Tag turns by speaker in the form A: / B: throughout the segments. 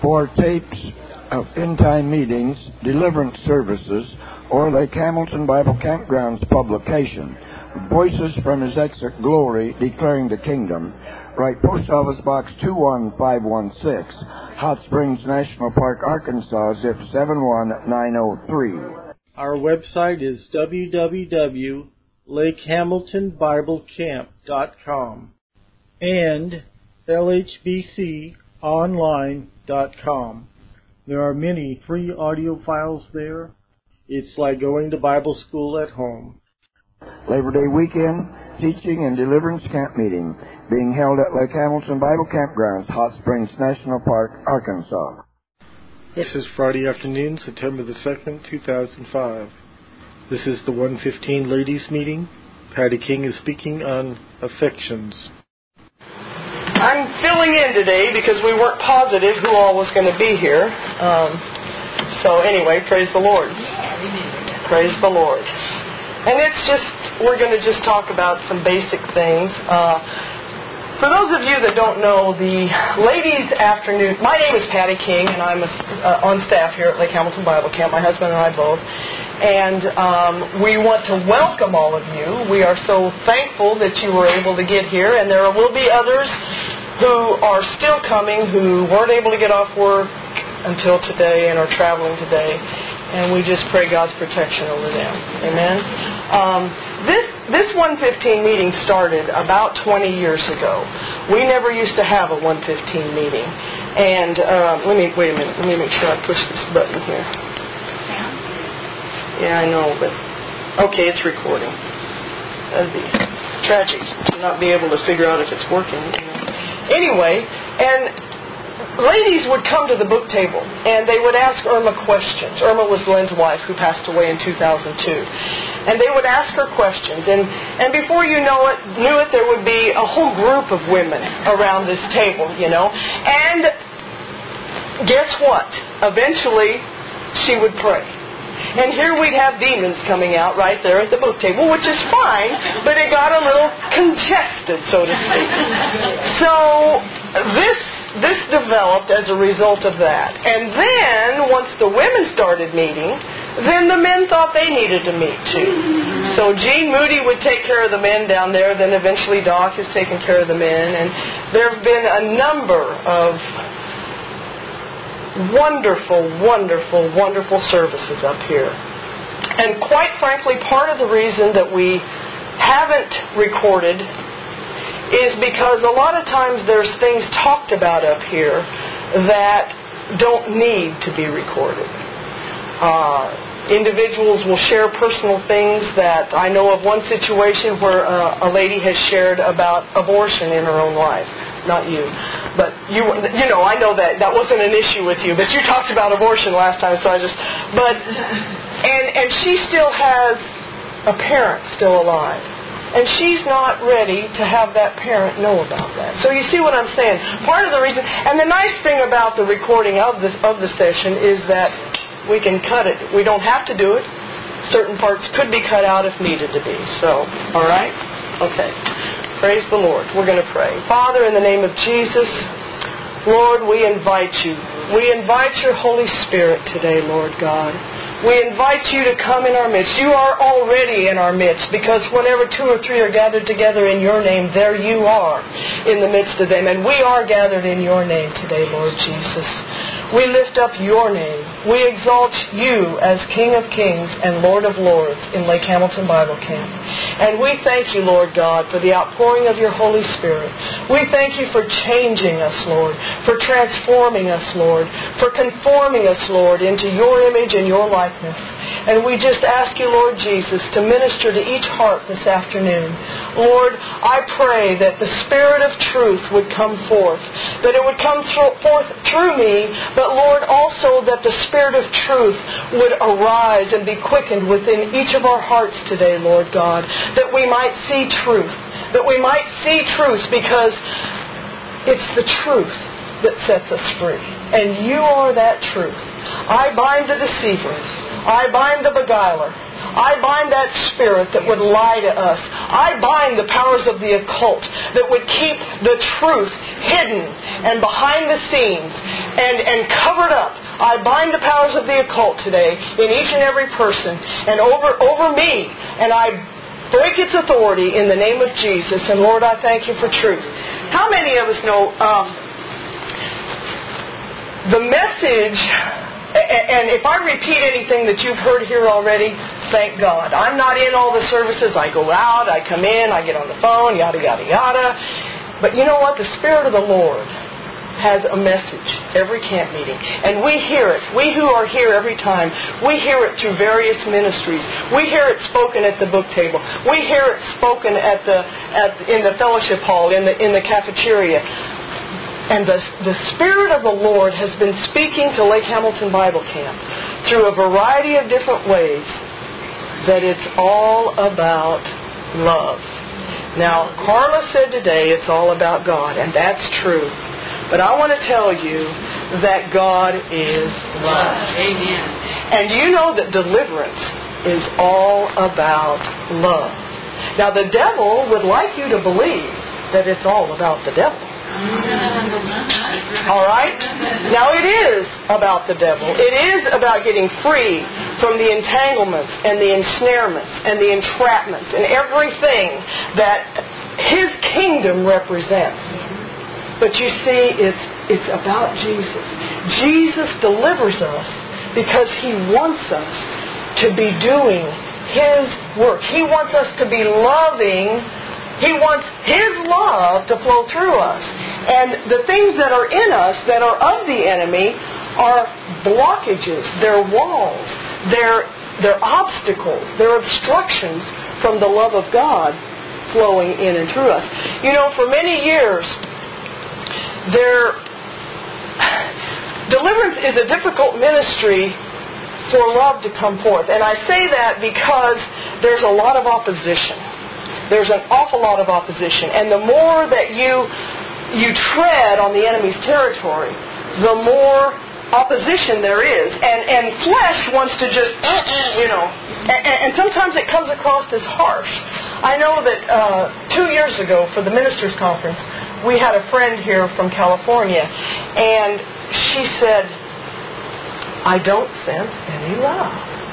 A: For tapes of end-time meetings, deliverance services, or Lake Hamilton Bible Campgrounds publication, Voices from His Exit Glory Declaring the Kingdom, write Post Office Box 21516, Hot Springs National Park, Arkansas, zip 71903.
B: Our website is www.lakehamiltonbiblecamp.com and lhbconline.com. There are many free audio files there. It's like going to Bible school at home.
A: Labor Day weekend, teaching and deliverance camp meeting being held at Lake Hamilton Bible Campgrounds, Hot Springs National Park, Arkansas.
B: This is Friday afternoon, September the 2nd, 2005. This is the 1:15 ladies meeting. Patty King is speaking on affections.
C: I'm filling in today because we weren't positive who all was going to be here. So anyway, praise the Lord. Praise the Lord. And we're going to just talk about some basic things. For those of you that don't know, the ladies' afternoon, my name is Patty King, and I'm on staff here at Lake Hamilton Bible Camp, my husband and I both. And we want to welcome all of you. We are so thankful that you were able to get here, and there will be others who are still coming who weren't able to get off work until today and are traveling today. And we just pray God's protection over them. Amen. This 115 meeting started about 20 years ago. We never used to have a 115 meeting. And wait a minute. Let me make sure I push this button here. Yeah, I know, but okay, it's recording. That'd be tragic to not be able to figure out if it's working. Anyway, and ladies would come to the book table, and they would ask Irma questions. Irma was Glenn's wife, who passed away in 2002. And they would ask her questions. And before you knew it, there would be a whole group of women around this table, And guess what? Eventually, she would pray. And here we'd have demons coming out right there at the book table, which is fine, but it got a little congested, so to speak. So this developed as a result of that. And then, once the women started meeting, then the men thought they needed to meet too. So Gene Moody would take care of the men down there, then eventually Doc has taken care of the men. And there have been a number of wonderful services up here. And quite frankly, part of the reason that we haven't recorded is because a lot of times there's things talked about up here that don't need to be recorded. Individuals will share personal things that I know of one situation where a lady has shared about abortion in her own life. Not you. But you know, I know that wasn't an issue with you, but you talked about abortion last time, so and she still has a parent still alive. And she's not ready to have that parent know about that. So you see what I'm saying? Part of the reason, and the nice thing about the recording of the session is that we can cut it. We don't have to do it. Certain parts could be cut out if needed to be. So, all right? Okay. Praise the Lord. We're going to pray. Father, in the name of Jesus, Lord, we invite you. We invite your Holy Spirit today, Lord God. We invite you to come in our midst. You are already in our midst, because whenever 2 or 3 are gathered together in your name, there you are in the midst of them. And we are gathered in your name today, Lord Jesus. We lift up your name. We exalt you as King of Kings and Lord of Lords in Lake Hamilton Bible Camp. And we thank you, Lord God, for the outpouring of your Holy Spirit. We thank you for changing us, Lord, for transforming us, Lord, for conforming us, Lord, into your image and your likeness. And we just ask you, Lord Jesus, to minister to each heart this afternoon. Lord, I pray that the Spirit of truth would come forth, that it would come forth through me, but Lord, also that the Spirit of truth would arise and be quickened within each of our hearts today, Lord God, that we might see truth, because it's the truth that sets us free. And you are that truth. I bind the deceivers. I bind the beguiler. I bind that spirit that would lie to us. I bind the powers of the occult that would keep the truth hidden and behind the scenes and covered up. I bind the powers of the occult today in each and every person and over me, and I break its authority in the name of Jesus. And Lord, I thank you for truth. How many of us know the message? And if I repeat anything that you've heard here already, thank God. I'm not in all the services. I go out, I come in, I get on the phone, yada, yada, yada. But you know what? The Spirit of the Lord has a message every camp meeting. And we hear it. We who are here every time, we hear it through various ministries. We hear it spoken at the book table. We hear it spoken in the fellowship hall, in the cafeteria. And the Spirit of the Lord has been speaking to Lake Hamilton Bible Camp through a variety of different ways that it's all about love. Now, Carla said today it's all about God, and that's true. But I want to tell you that God is love.
D: Amen.
C: And you know that deliverance is all about love. Now, the devil would like you to believe that it's all about the devil. All right? Now it is about the devil. It is about getting free from the entanglements and the ensnarements and the entrapments and everything that his kingdom represents. But you see, it's about Jesus. Jesus delivers us because He wants us to be doing His work. He wants us to be loving. He wants His love to flow through us. And the things that are in us that are of the enemy are blockages, they're walls, they're obstacles, they're obstructions from the love of God flowing in and through us. You know, for many years, deliverance is a difficult ministry for love to come forth. And I say that because there's a lot of opposition. There's an awful lot of opposition. And the more that you tread on the enemy's territory, the more opposition there is. And flesh wants to just, and sometimes it comes across as harsh. I know that 2 years ago for the Ministers' Conference, we had a friend here from California, and she said, I don't sense any love.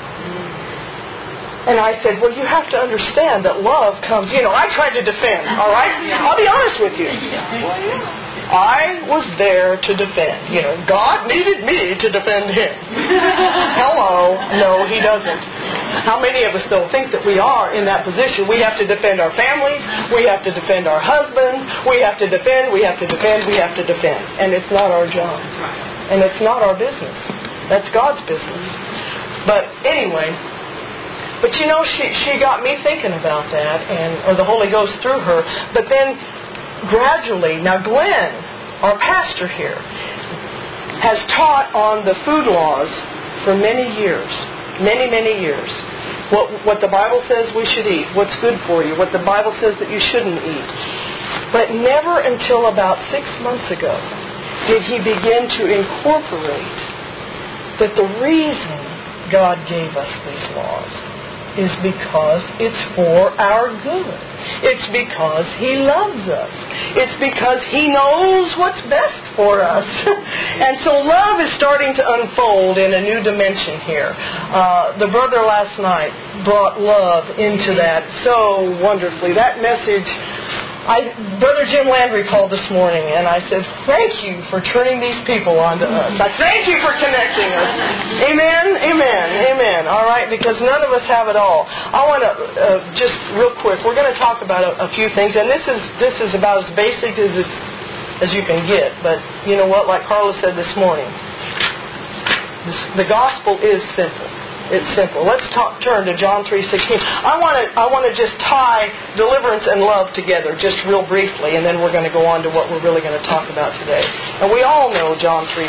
C: And I said, well, you have to understand that love comes, I tried to defend, all right? I'll be honest with you. I was there to defend. God needed me to defend Him. Hello. No, He doesn't. How many of us, though, think that we are in that position? We have to defend our families. We have to defend our husbands. We have to defend. We have to defend. We have to defend. And it's not our job. And it's not our business. That's God's business. But anyway, she got me thinking about that, or the Holy Ghost through her. But then gradually, now Glenn, our pastor here, has taught on the food laws for many years. Many, many years. What the Bible says we should eat, what's good for you, what the Bible says that you shouldn't eat. But never until about 6 months ago did he begin to incorporate that the reason God gave us these laws is because it's for our good. It's because He loves us. It's because He knows what's best for us. And so love is starting to unfold in a new dimension here. The brother last night brought love into that so wonderfully. That message, Brother Jim Landry called this morning, and I said, thank you for turning these people on to us. I thank you for connecting us. Amen, amen, amen. All right, because none of us have it all. I want to, just real quick, we're going to talk about a few things, and this is about as basic as you can get. But you know what, like Carla said this morning, the gospel is simple. It's simple. Let's turn to John 3:16. I want to just tie deliverance and love together just real briefly, and then we're going to go on to what we're really going to talk about today. And we all know John 3:16.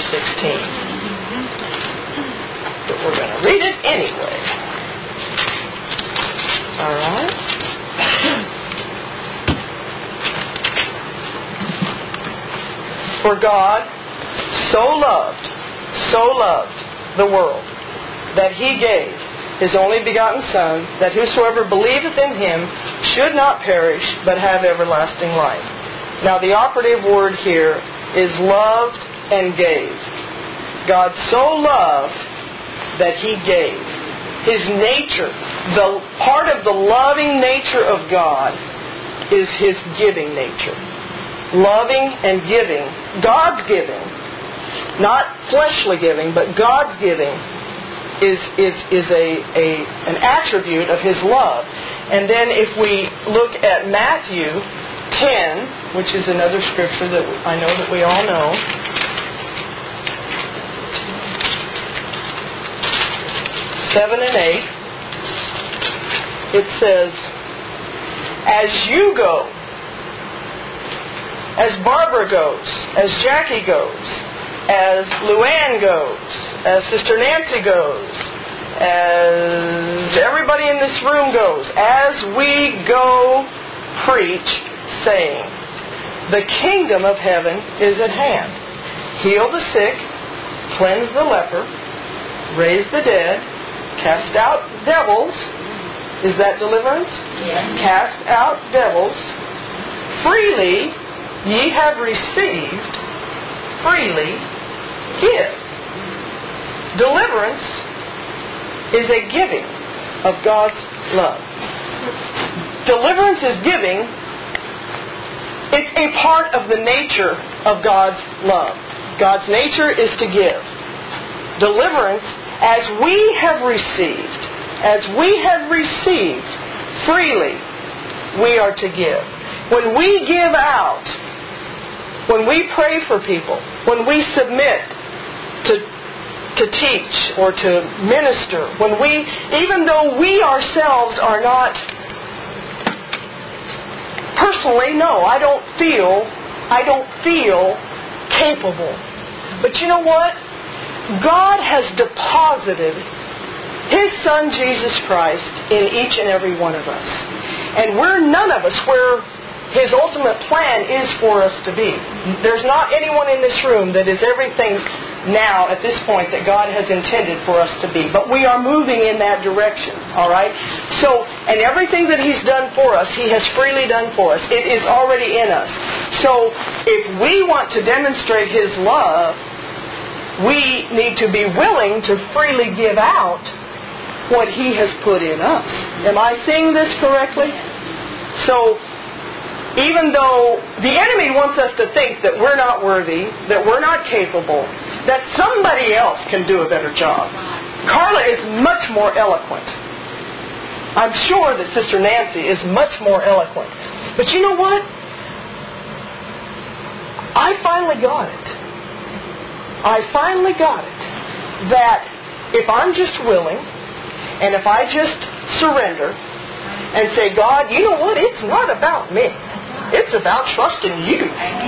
C: But we're going to read it anyway. All right? For God so loved the world that He gave His only begotten Son, that whosoever believeth in Him should not perish, but have everlasting life. Now the operative word here is loved and gave. God so loved that He gave. His nature, the part of the loving nature of God is His giving nature. Loving and giving, God's giving, not fleshly giving, but God's giving is an attribute of His love. And then if we look at Matthew 10, which is another scripture that I know that we all know. Seven and 8, it says, as you go, as Barbara goes, as Jackie goes, as Luann goes, as Sister Nancy goes, as everybody in this room goes, as we go preach, saying, the kingdom of heaven is at hand. Heal the sick, cleanse the leper, raise the dead, cast out devils. Is that deliverance? Yes. Cast out devils. Freely ye have received, freely give. Deliverance is a giving of God's love. Deliverance is giving. It's a part of the nature of God's love. God's nature is to give. Deliverance, as we have received, freely, we are to give. When we give out, when we pray for people, when we submit to teach or to minister, even though we ourselves are not, personally, no, I don't feel capable. But you know what? God has deposited His Son, Jesus Christ, in each and every one of us. And we're none of us where His ultimate plan is for us to be. There's not anyone in this room that is everything now, at this point, that God has intended for us to be. But we are moving in that direction, all right? So, and everything that He's done for us, He has freely done for us. It is already in us. So, if we want to demonstrate His love, we need to be willing to freely give out what He has put in us. Am I seeing this correctly? So, even though the enemy wants us to think that we're not worthy, that we're not capable, that somebody else can do a better job. Carla is much more eloquent. I'm sure that Sister Nancy is much more eloquent. But you know what? I finally got it. That if I'm just willing, and if I just surrender and say, God, you know what? It's not about me. It's about trusting you.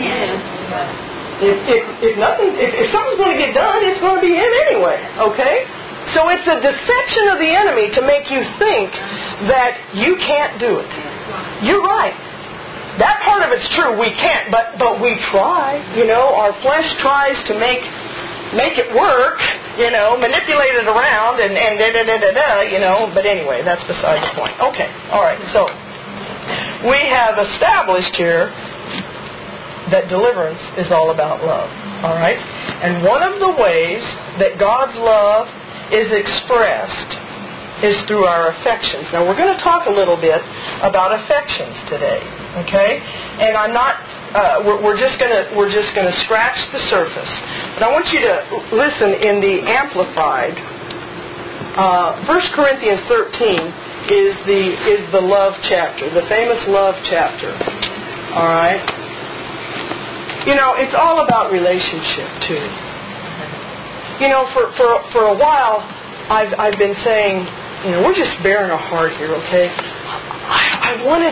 C: If something's going to get done, it's going to be Him anyway. Okay? So it's a deception of the enemy to make you think that you can't do it. You're right. That part of it's true. We can't, but we try. You know, our flesh tries to make it work. You know, manipulate it around and you know. But anyway, that's beside the point. Okay. All right. So we have established here that deliverance is all about love. All right? And one of the ways that God's love is expressed is through our affections. Now, we're going to talk a little bit about affections today. Okay? And I'm not... we're just going to scratch the surface. But I want you to listen in the Amplified. 1 Corinthians 13 is the love chapter, the famous love chapter. All right? You know, it's all about relationship too. You know, for a while, I've been saying, you know, we're just bearing our heart here, okay? I want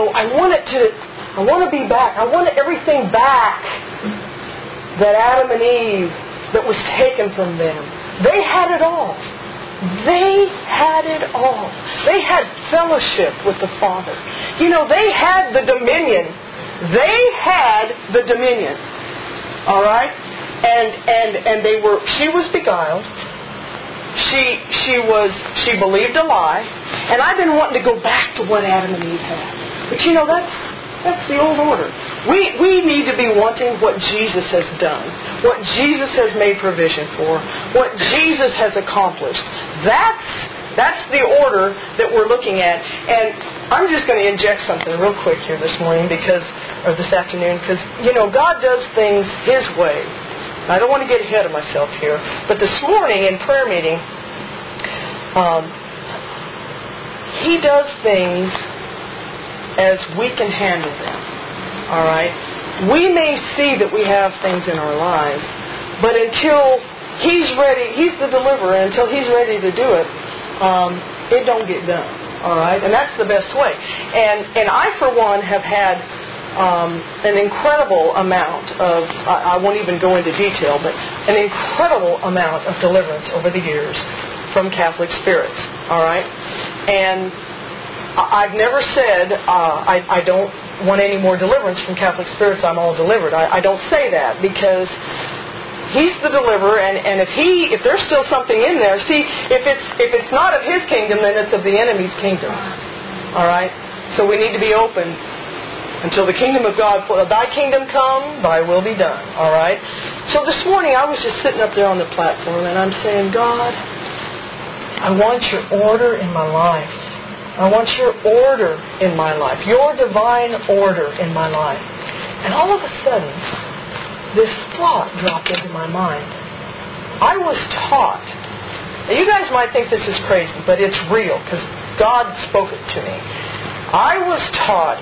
C: to be back. I want everything back that Adam and Eve, that was taken from them. They had it all. They had it all. They had fellowship with the Father. You know, they had the dominion. They had the dominion. All right? And she was beguiled. She believed a lie, and I've been wanting to go back to what Adam and Eve had. But that's the old order. We need to be wanting what Jesus has done, what Jesus has made provision for, what Jesus has accomplished. That's the order that we're looking at. And I'm just going to inject something real quick here this morning or this afternoon, because, God does things His way. I don't want to get ahead of myself here, but this morning in prayer meeting, He does things as we can handle them. All right? We may see that we have things in our lives, but until He's ready, He's the deliverer, until He's ready to do it, it don't get done. All right? And that's the best way. And I, for one, have had an incredible amount of, I won't even go into detail, but an incredible amount of deliverance over the years from Catholic spirits. All right? And I've never said I don't want any more deliverance from Catholic spirits. I'm all delivered. I don't say that because He's the deliverer, and if there's still something in there, see, if it's not of His kingdom, then it's of the enemy's kingdom. All right. So we need to be open until the kingdom of God. Thy kingdom come, Thy will be done. All right. So this morning I was just sitting up there on the platform, and I'm saying, God, I want Your order in my life. I want Your order in my life, Your divine order in my life. And all of a sudden, this thought dropped into my mind. I was taught, now you guys might think this is crazy, but it's real because God spoke it to me. I was taught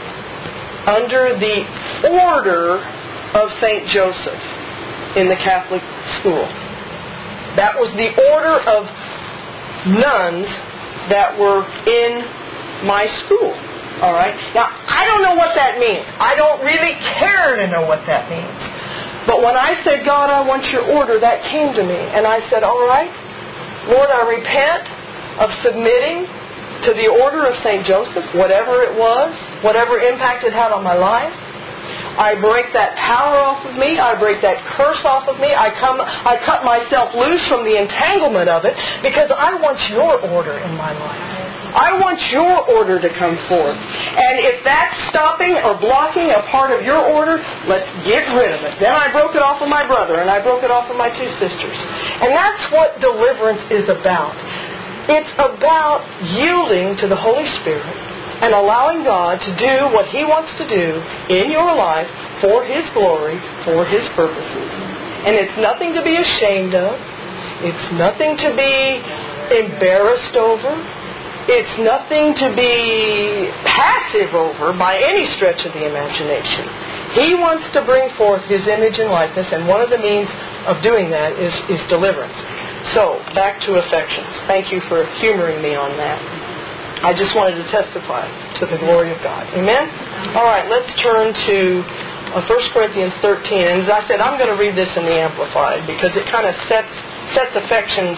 C: under the order of St. Joseph in the Catholic school. That was the order of nuns that were in my school. All right? Now, I don't know what that means. I don't really care to know what that means. But when I said, God, I want Your order, that came to me. And I said, all right, Lord, I repent of submitting to the order of St. Joseph, whatever it was, whatever impact it had on my life. I break that power off of me. I break that curse off of me. I cut myself loose from the entanglement of it because I want Your order in my life. I want Your order to come forth. And if that's stopping or blocking a part of Your order, let's get rid of it. Then I broke it off of my brother, and I broke it off of my two sisters. And that's what deliverance is about. It's about yielding to the Holy Spirit and allowing God to do what He wants to do in your life for His glory, for His purposes. And it's nothing to be ashamed of. It's nothing to be embarrassed over. It's nothing to be passive over by any stretch of the imagination. He wants to bring forth His image and likeness, and one of the means of doing that is deliverance. So, back to affections. Thank you for humoring me on that. I just wanted to testify to the glory of God. Amen? All right, let's turn to 1 Corinthians 13. And as I said, I'm going to read this in the Amplified because it kind of sets affections,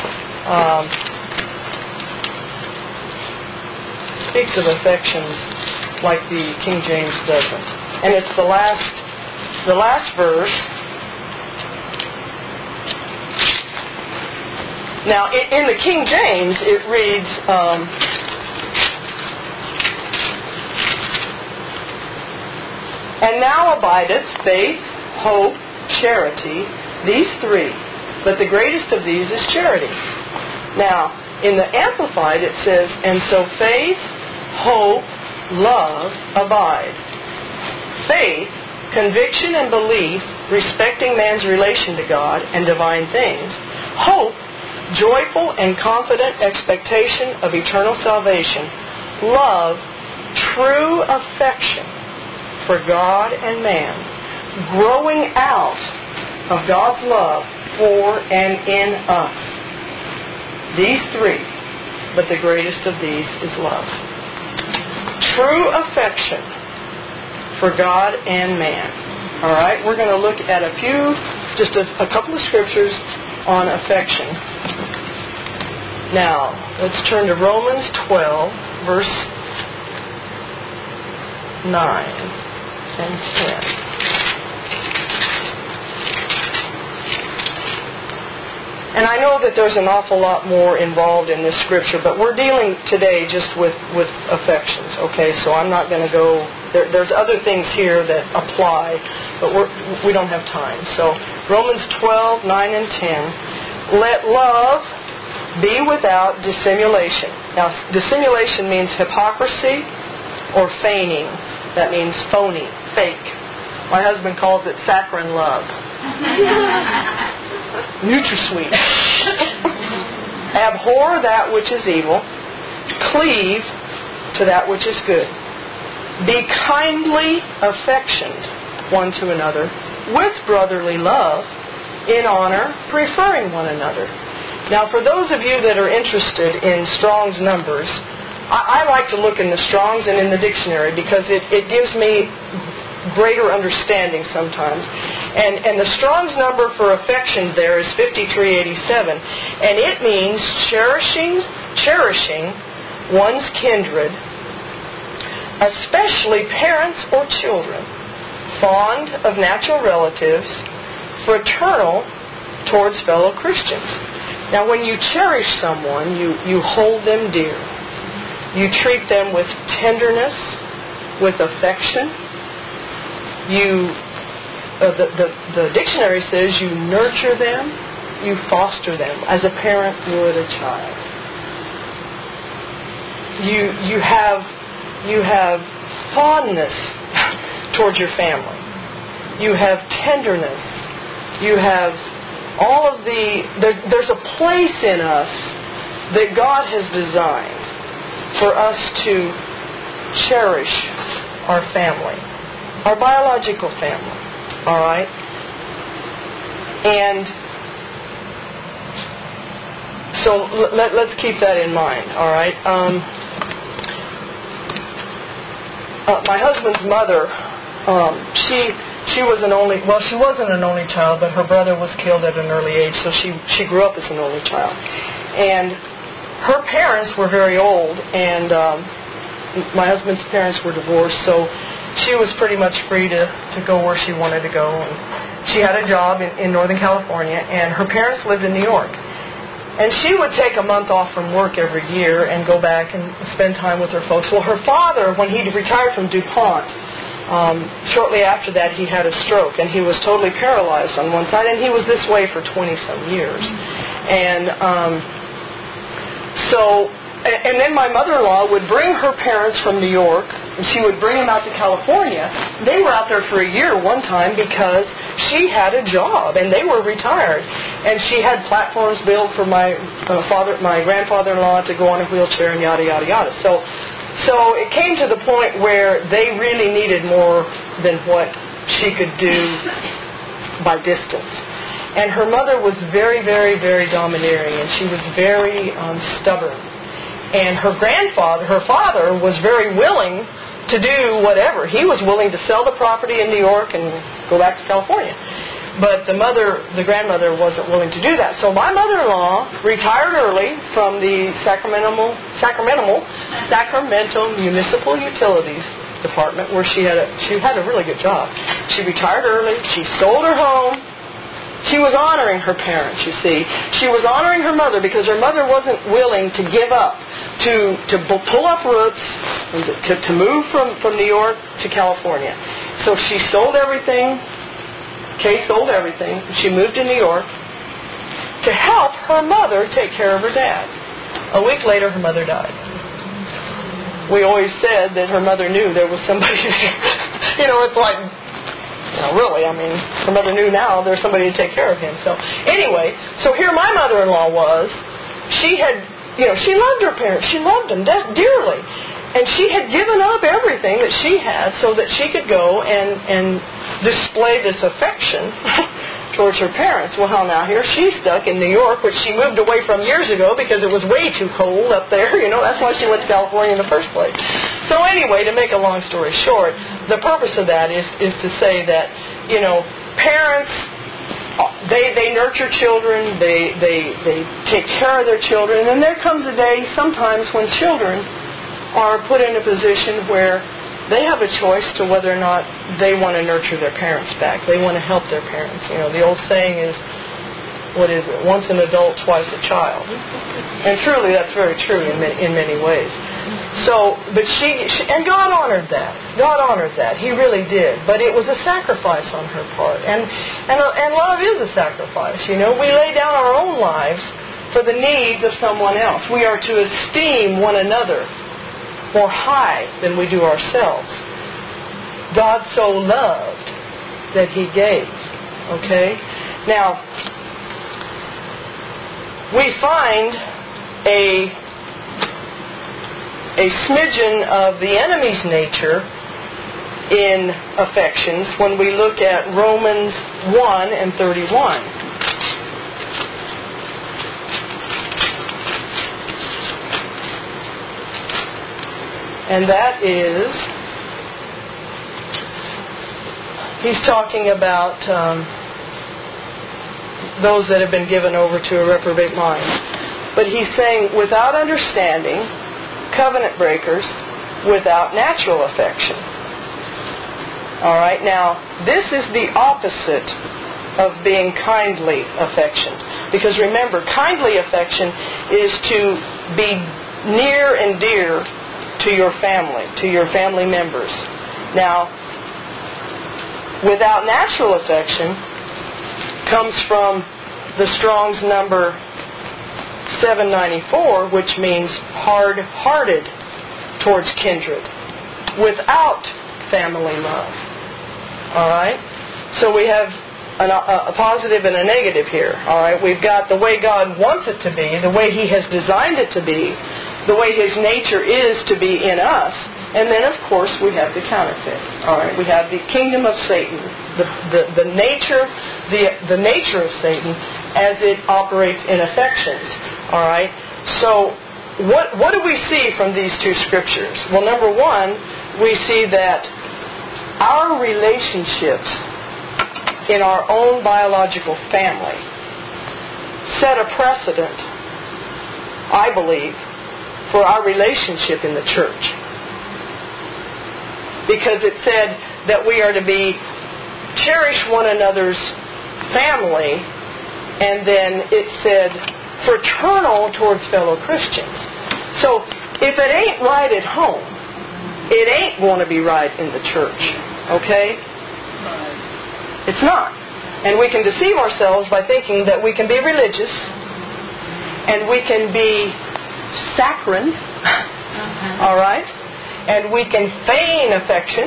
C: speaks of affections like the King James doesn't. And it's the last verse. Now, in the King James, it reads, and now abideth faith, hope, charity, these three. But the greatest of these is charity. Now, in the Amplified it says, and so faith, hope, love abide. Faith, conviction and belief respecting man's relation to God and divine things. Hope, joyful and confident expectation of eternal salvation. Love, true affection for God and man, growing out of God's love for and in us. These three, but the greatest of these is love. True affection for God and man. All right, we're going to look at just a couple of scriptures on affection. Now, let's turn to Romans 12, verse 9. And 10. And I know that there's an awful lot more involved in this scripture, but we're dealing today just with affections, okay? So I'm not going to go... There's other things here that apply, but we don't have time. So Romans 12, 9 and 10. Let love be without dissimulation. Now, dissimulation means hypocrisy or feigning. That means phony, fake. My husband calls it saccharine love. NutraSweet. Abhor that which is evil. Cleave to that which is good. Be kindly affectioned one to another with brotherly love, in honor, preferring one another. Now, for those of you that are interested in Strong's numbers, I like to look in the Strong's and in the dictionary because it gives me greater understanding sometimes. And the Strong's number for affection there is 5387, and it means cherishing one's kindred, especially parents or children, fond of natural relatives, fraternal towards fellow Christians. Now, when you cherish someone, you hold them dear. You treat them with tenderness, with affection. The dictionary says you nurture them, you foster them, as a parent would a child. You have fondness towards your family. You have tenderness. You have all of there's a place in us that God has designed for us to cherish our family, our biological family, all right? And so let's keep that in mind, all right? My husband's mother, she was she wasn't an only child, but her brother was killed at an early age, so she grew up as an only child. And her parents were very old, and my husband's parents were divorced, so she was pretty much free to go where she wanted to go. And she had a job in Northern California, and her parents lived in New York. And she would take a month off from work every year and go back and spend time with her folks. Well, her father, when he retired from DuPont, shortly after that he had a stroke, and he was totally paralyzed on one side, and he was this way for 20-some years. And then my mother-in-law would bring her parents from New York, and she would bring them out to California. They were out there for a year one time because she had a job, and they were retired. And she had platforms built for my grandfather-in-law to go on a wheelchair and yada, yada, yada. So it came to the point where they really needed more than what she could do by distance. And her mother was very, very, very domineering, and she was very stubborn. And her father, was very willing to do whatever. He was willing to sell the property in New York and go back to California. But the grandmother wasn't willing to do that. So my mother-in-law retired early from the Sacramento Municipal Utilities Department, where she had a really good job. She retired early. She sold her home. She was honoring her parents, you see. She was honoring her mother because her mother wasn't willing to give up, to pull up roots, and to move from New York to California. So she sold everything. Kay sold everything. She moved to New York to help her mother take care of her dad. A week later, her mother died. We always said that her mother knew there was somebody there. It's like... really, her mother knew now there's somebody to take care of him. So anyway, here my mother-in-law was. She had, she loved her parents. She loved them dearly. And she had given up everything that she had so that she could go and display this affection towards her parents. Well, now here she's stuck in New York, which she moved away from years ago because it was way too cold up there. That's why she went to California in the first place. So anyway, to make a long story short, the purpose of that is to say that, parents, they nurture children, they take care of their children, and there comes a day sometimes when children are put in a position where they have a choice to whether or not they want to nurture their parents back. They want to help their parents. The old saying is, once an adult, twice a child. And truly, that's very true in many ways. So, but she and God honored that. God honored that. He really did. But it was a sacrifice on her part. And love is a sacrifice. We lay down our own lives for the needs of someone else. We are to esteem one another more high than we do ourselves. God so loved that He gave. Okay? Now, we find a smidgen of the enemy's nature in affections when we look at Romans 1:31. And that is, he's talking about those that have been given over to a reprobate mind. But he's saying, without understanding, covenant breakers, without natural affection. All right, now, this is the opposite of being kindly affection. Because remember, kindly affection is to be near and dear to your family members. Now, without natural affection comes from the Strong's number 794, which means hard-hearted towards kindred, without family love. All right? So we have a positive and a negative here. All right? We've got the way God wants it to be, the way He has designed it to be, the way His nature is to be in us, and then, of course, we have the counterfeit. All right? We have the kingdom of Satan, the nature of Satan as it operates in affections. All right. So, what do we see from these two scriptures? Well, number one, we see that our relationships in our own biological family set a precedent, I believe, for our relationship in the church. Because it said that we are to cherish one another's family, and then it said fraternal towards fellow Christians. So, if it ain't right at home, it ain't going to be right in the church. Okay? It's not. And we can deceive ourselves by thinking that we can be religious and we can be saccharine, all right? And we can feign affection.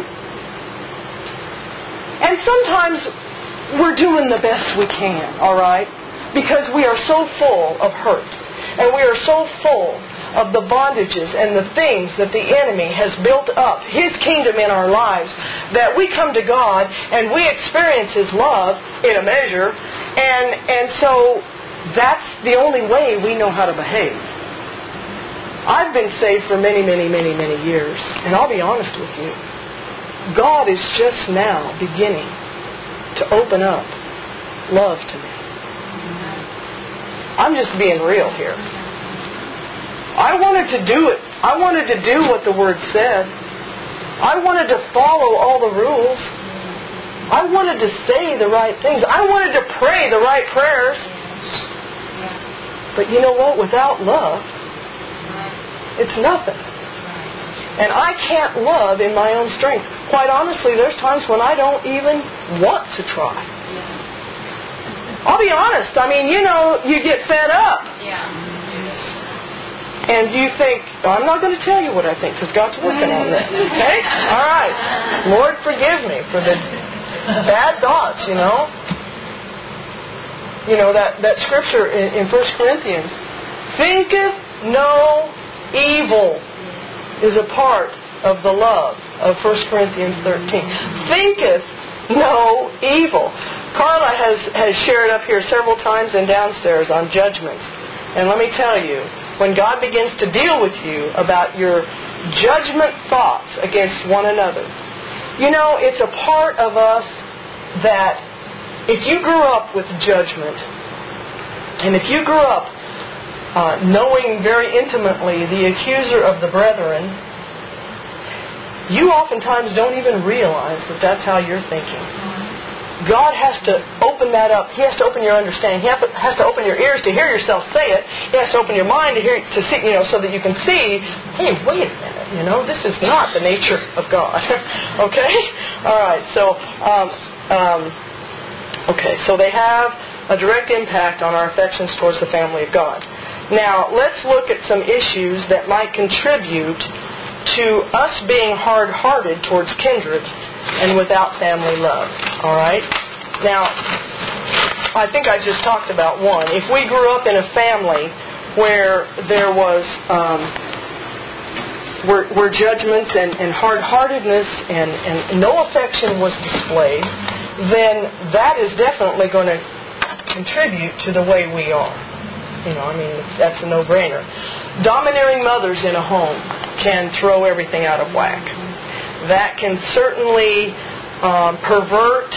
C: And sometimes we're doing the best we can, all right? Because we are so full of hurt. And we are so full of the bondages and the things that the enemy has built up, his kingdom in our lives, that we come to God and we experience His love in a measure. And so that's the only way we know how to behave. I've been saved for many, many, many, many years. And I'll be honest with you. God is just now beginning to open up love to me. I'm just being real here. I wanted to do it. I wanted to do what the Word said. I wanted to follow all the rules. I wanted to say the right things. I wanted to pray the right prayers. But you know what? Without love, it's nothing. And I can't love in my own strength. Quite honestly, there's times when I don't even want to try. I'll be honest. I mean, you get fed up. And you think, I'm not going to tell you what I think because God's working on that. Okay? All right. Lord, forgive me for the bad thoughts, that scripture in 1 Corinthians, thinketh no evil, is a part of the love of 1 Corinthians 13. Thinketh no evil. Carla has shared up here several times and downstairs on judgments. And let me tell you, when God begins to deal with you about your judgment thoughts against one another, it's a part of us that if you grew up with judgment, and if you grew up knowing very intimately the accuser of the brethren, you oftentimes don't even realize that that's how you're thinking. God has to open that up. He has to open your understanding. He has to open your ears to hear yourself say it. He has to open your mind to hear, to see, so that you can see, hey, wait a minute, this is not the nature of God. Okay? All right. So they have a direct impact on our affections towards the family of God. Now, let's look at some issues that might contribute to us being hard-hearted towards kindred and without family love. All right? Now, I think I just talked about one. If we grew up in a family where there was where judgments and hard-heartedness and no affection was displayed, then that is definitely going to contribute to the way we are. That's a no-brainer. Domineering mothers in a home can throw everything out of whack. That can certainly pervert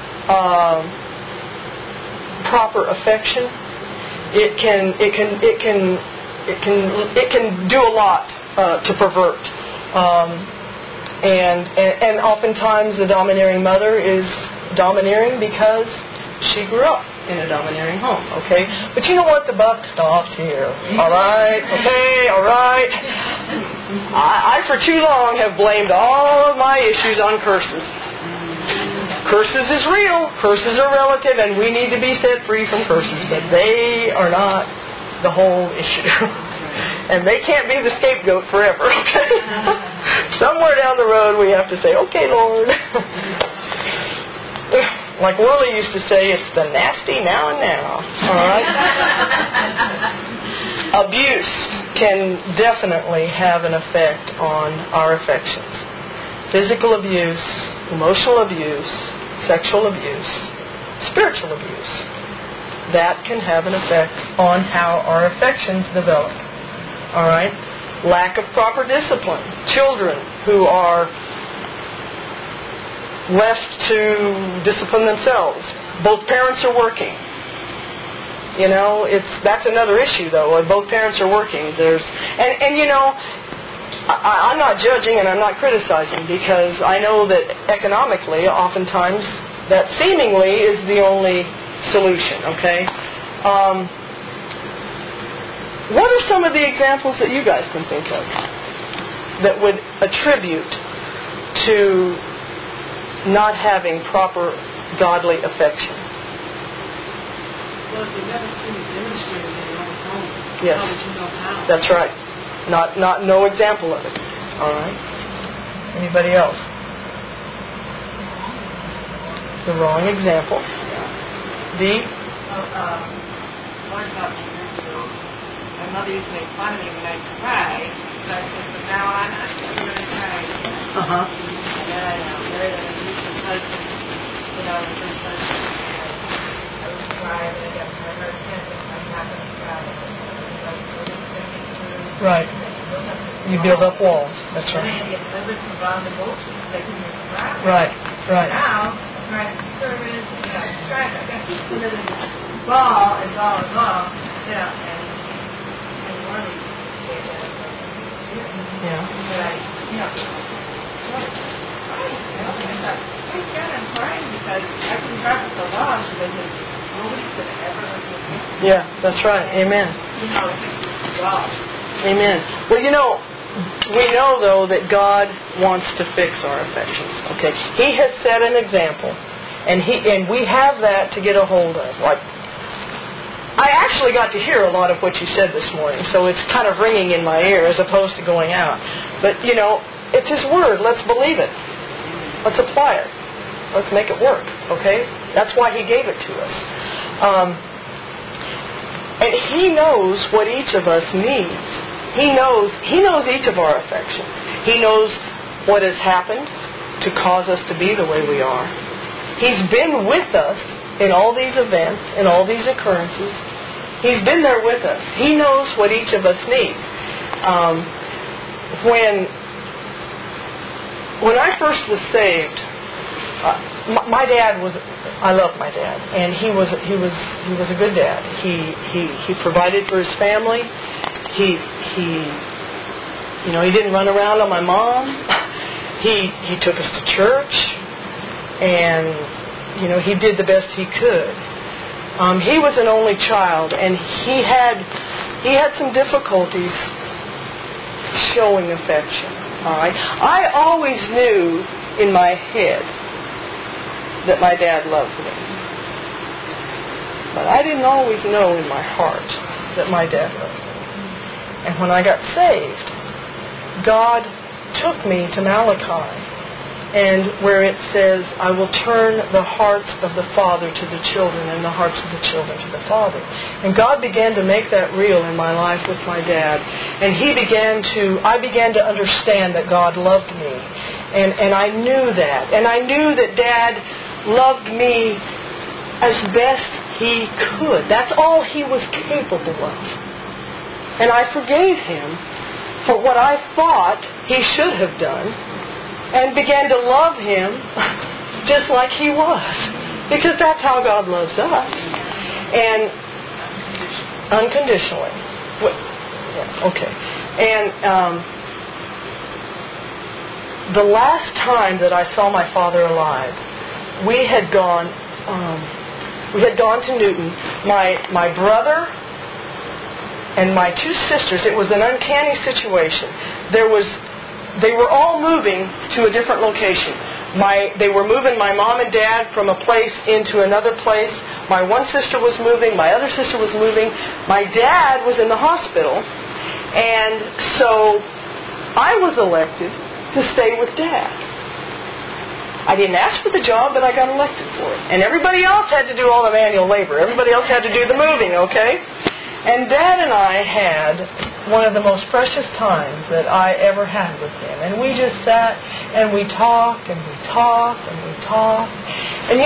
C: proper affection. It can do a lot to pervert. And oftentimes the domineering mother is domineering because she grew up in a domineering home, okay? But you know what? The buck stops here. All right? Okay, all right? I for too long have blamed all of my issues on curses. Curses is real. Curses are relative, and we need to be set free from curses. But they are not the whole issue. And they can't be the scapegoat forever, okay? Somewhere down the road we have to say, okay, Lord. Like Willie used to say, it's the nasty now and now. All right? Abuse can definitely have an effect on our affections. Physical abuse, emotional abuse, sexual abuse, spiritual abuse. That can have an effect on how our affections develop. All right? Lack of proper discipline. Children who are left to discipline themselves. Both parents are working. That's another issue though. Both parents are working. I'm not judging and I'm not criticizing because I know that economically, oftentimes, that seemingly is the only solution. Okay. What are some of the examples that you guys can think of that would attribute to not having proper godly affection?
D: Well, if you never seen it demonstrated in your own home,
C: yes,
D: how would you know how?
C: That's right. No example of it. All right. Anybody else? The wrong example. D.
E: One couple years ago, my mother used to make fun of me when I cried. So I said, from now on, I'm never going to cry again.
C: Uh-huh.
E: And then I married an abusive husband. The first husband. I would cry, and I got my heart tension. I'm not going to cry.
C: Right. You build up walls. That's right.
E: And then I lived around the boat, they couldn't cry.
C: Right.
E: Now, I'm trying to service, I got to keep putting it in the ball, and really gave that up.
C: Yeah.
E: But I'm crying because I've been crying for so long because nobody could ever listen to me.
C: Yeah, that's right. Amen. Amen. Well, we know, though, that God wants to fix our affections. Okay? He has set an example, and we have that to get a hold of. Like, I actually got to hear a lot of what you said this morning, so it's kind of ringing in my ear as opposed to going out. But, it's His Word. Let's believe it. Let's apply it. Let's make it work. Okay? That's why He gave it to us. And He knows what each of us needs. He knows each of our affections. He knows what has happened to cause us to be the way we are. He's been with us in all these events, in all these occurrences. He's been there with us. He knows what each of us needs. When I first was saved, my dad was. I love my dad, and he was a good dad. He provided for his family. He didn't run around on my mom. He took us to church, and he did the best he could. He was an only child, and he had some difficulties showing affection. All right, I always knew in my head that my dad loved me, but I didn't always know in my heart that my dad loved me. And when I got saved, God took me to Malachi, and where it says, I will turn the hearts of the father to the children and the hearts of the children to the father. And God began to make that real in my life with my dad. And I began to understand that God loved me. And I knew that. And I knew that Dad loved me as best he could. That's all he was capable of. And I forgave him for what I thought he should have done, and began to love him just like he was. Because that's how God loves us. And unconditionally. Okay. And the last time that I saw my father alive, we had gone to Newton. My brother and my two sisters, it was an uncanny situation. They were all moving to a different location. They were moving my mom and dad from a place into another place. My one sister was moving. My other sister was moving. My dad was in the hospital. And so I was elected to stay with Dad. I didn't ask for the job, but I got elected for it. And everybody else had to do all the manual labor. Everybody else had to do the moving, okay? And Dad and I had one of the most precious times that I ever had with him. And we just sat and we talked and we talked and we talked. And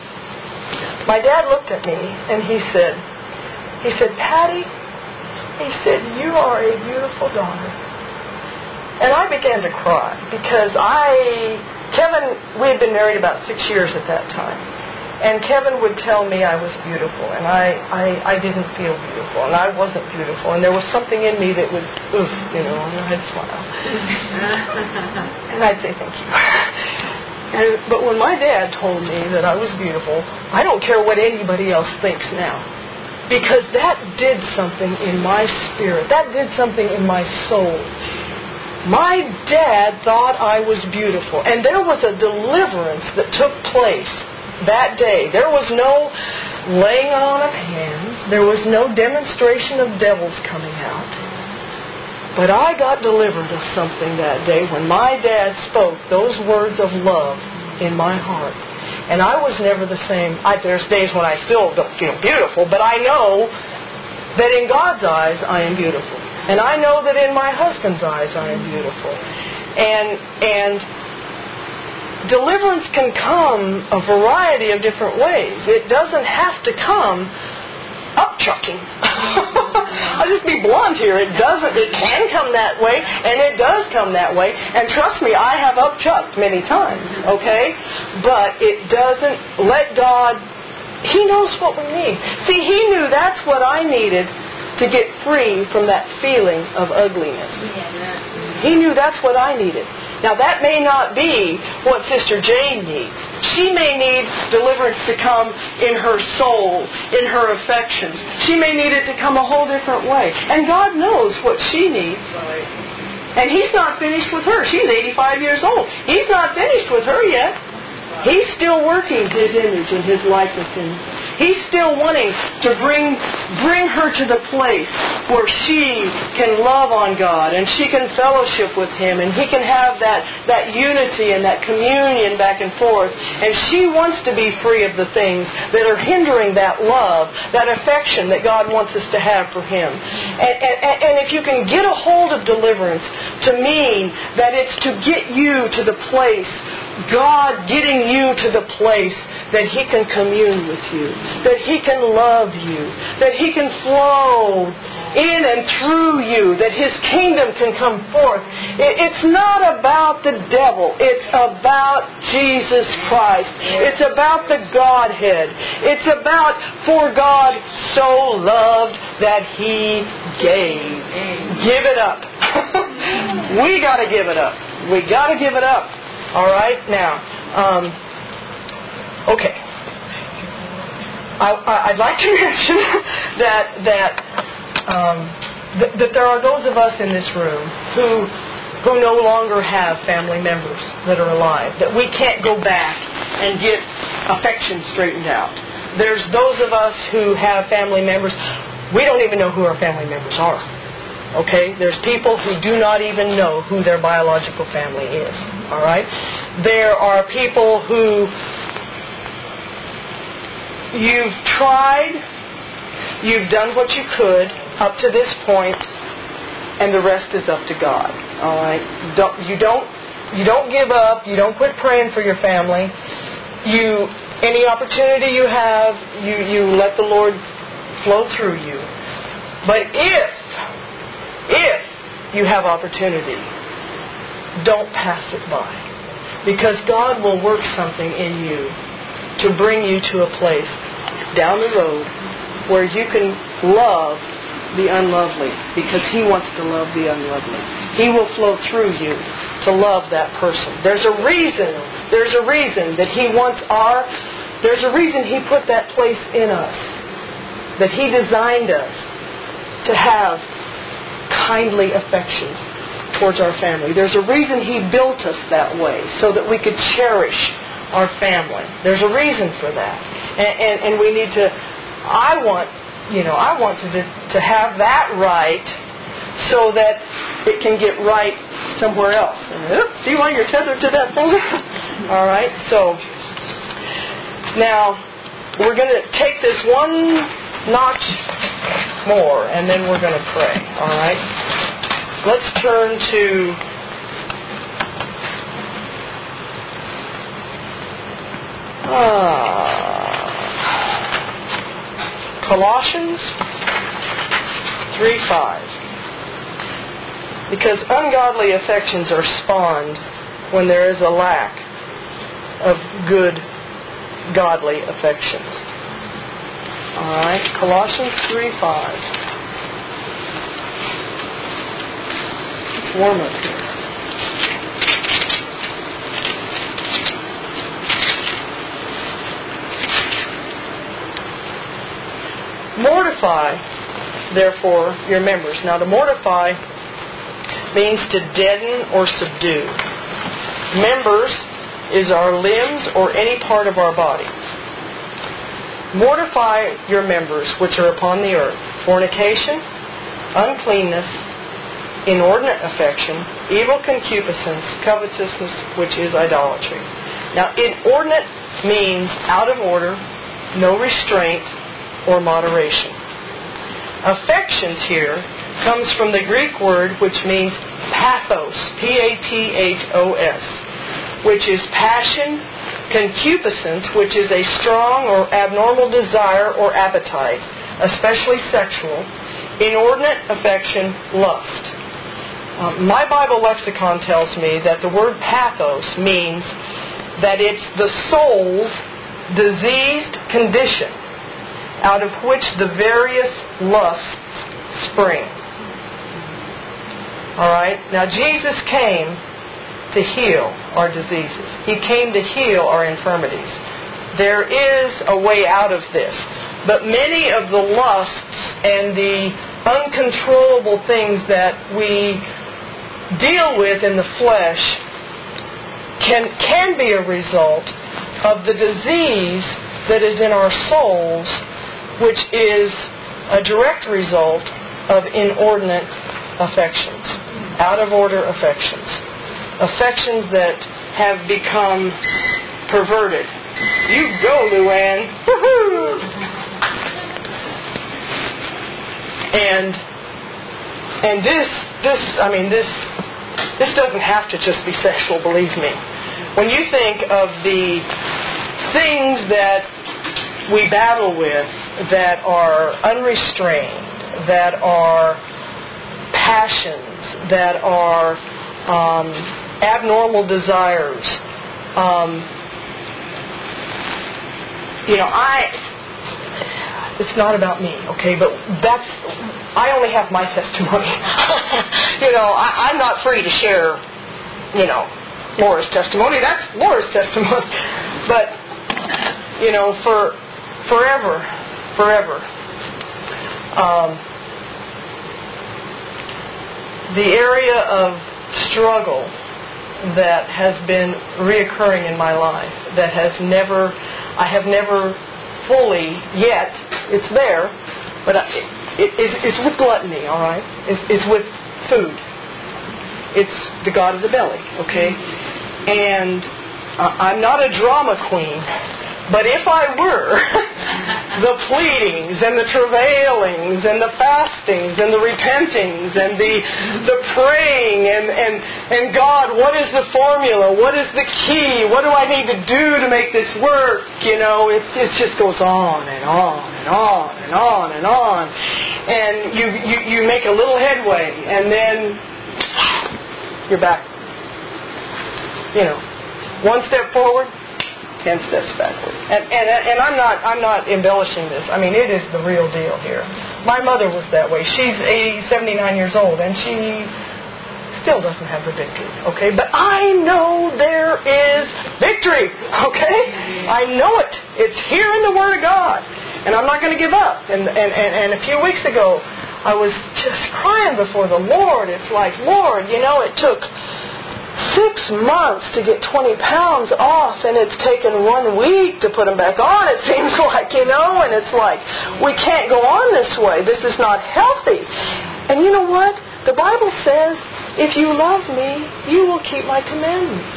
C: my dad looked at me and he said, Patty, he said, you are a beautiful daughter. And I began to cry because Kevin, we had been married about 6 years at that time. And Kevin would tell me I was beautiful, and I didn't feel beautiful, and I wasn't beautiful, and there was something in me that would, and I'd smile. And I'd say thank you. But when my dad told me that I was beautiful, I don't care what anybody else thinks now, because that did something in my spirit. That did something in my soul. My dad thought I was beautiful, and there was a deliverance that took place that day. There was no laying on of hands. There was no demonstration of devils coming out. But I got delivered of something that day when my dad spoke those words of love in my heart. And I was never the same. There's days when I still don't feel beautiful, but I know that in God's eyes I am beautiful. And I know that in my husband's eyes I am beautiful. And deliverance can come a variety of different ways. It doesn't have to come upchucking. I'll just be blunt here. It can come that way, and it does come that way. And trust me, I have upchucked many times, okay? But it doesn't let God, He knows what we need. See, He knew that's what I needed to get free from that feeling of ugliness. He knew that's what I needed. Now, that may not be what Sister Jane needs. She may need deliverance to come in her soul, in her affections. She may need it to come a whole different way. And God knows what she needs. And He's not finished with her. She's 85 years old. He's not finished with her yet. He's still working His image and His likeness in her. He's still wanting to bring her to the place where she can love on God and she can fellowship with Him and He can have that unity and that communion back and forth. And she wants to be free of the things that are hindering that love, that affection that God wants us to have for Him. And if you can get a hold of deliverance to mean that it's to get you to the place, God getting you to the place that He can commune with you, that He can love you, that He can flow in and through you, that His kingdom can come forth. It's not about the devil. It's about Jesus Christ. It's about the Godhead. It's about, for God so loved that He gave. Give it up. We got to give it up. We got to give it up. All right? Now, okay. I'd like to mention that there are those of us in this room who no longer have family members that are alive, that we can't go back and get affection straightened out. There's those of us who have family members, we don't even know who our family members are. Okay? There's people who do not even know who their biological family is. All right? There are people who you've tried, you've done what you could up to this point, and the rest is up to God. All right? You don't give up. You don't quit praying for your family. Any opportunity you have, you let the Lord flow through you. But if you have opportunity, don't pass it by. Because God will work something in you to bring you to a place down the road where you can love the unlovely, because He wants to love the unlovely. He will flow through you to love that person. There's a reason that He wants there's a reason He put that place in us, that He designed us to have kindly affections towards our family. There's a reason He built us that way, so that we could cherish our family. There's a reason for that. And we need to, I want to have that right so that it can get right somewhere else. See why you're tethered to that thing? All right, so now we're going to take this one notch more, and then we're going to pray. All right, let's turn to Colossians 3:5. Because ungodly affections are spawned when there is a lack of good, godly affections. Alright, Colossians 3:5. It's warm up here. Mortify, therefore, your members. Now, to mortify means to deaden or subdue. Members is our limbs or any part of our body. Mortify your members which are upon the earth: fornication, uncleanness, inordinate affection, evil concupiscence, covetousness, which is idolatry. Now, inordinate means out of order, no restraint, or moderation. Affections here comes from the Greek word which means pathos, P-A-T-H-O-S, which is passion, concupiscence, which is a strong or abnormal desire or appetite, especially sexual, inordinate affection, lust. My Bible lexicon tells me that the word pathos means that it's the soul's diseased condition out of which the various lusts spring. Alright? Now, Jesus came to heal our diseases. He came to heal our infirmities. There is a way out of this. But many of the lusts and the uncontrollable things that we deal with in the flesh can be a result of the disease that is in our souls, which is a direct result of inordinate affections, out of order affections, affections that have become perverted. You go, Luann. Woohoo! And this doesn't have to just be sexual, believe me. When you think of the things that we battle with that are unrestrained, that are passions, that are abnormal desires, it's not about me, okay? But I only have my testimony. I'm not free to share, Laura's testimony. That's Laura's testimony. But, forever. The area of struggle that has been reoccurring in my life, that I have never fully yet, it's there, but it's with gluttony, all right? It's with food. It's the god of the belly, okay? And I'm not a drama queen, but if I were, the pleadings and the travailings and the fastings and the repentings and the praying and God, what is the formula? What is the key? What do I need to do to make this work? You know, it just goes on and on and on and on and on. And you make a little headway and then you're back. You know, one step forward, 10 steps backward. And I'm not embellishing this. I mean, it is the real deal here. My mother was that way. She's 79 years old, and she still doesn't have the victory, okay? But I know there is victory, okay? I know it. It's here in the Word of God. And I'm not going to give up. And a few weeks ago, I was just crying before the Lord. It's like, Lord, you know, it took 6 months to get 20 pounds off, and it's taken 1 week to put them back on, it seems like, you know, and it's like, we can't go on this way. This is not healthy. And you know what? The Bible says, if you love me, you will keep my commandments.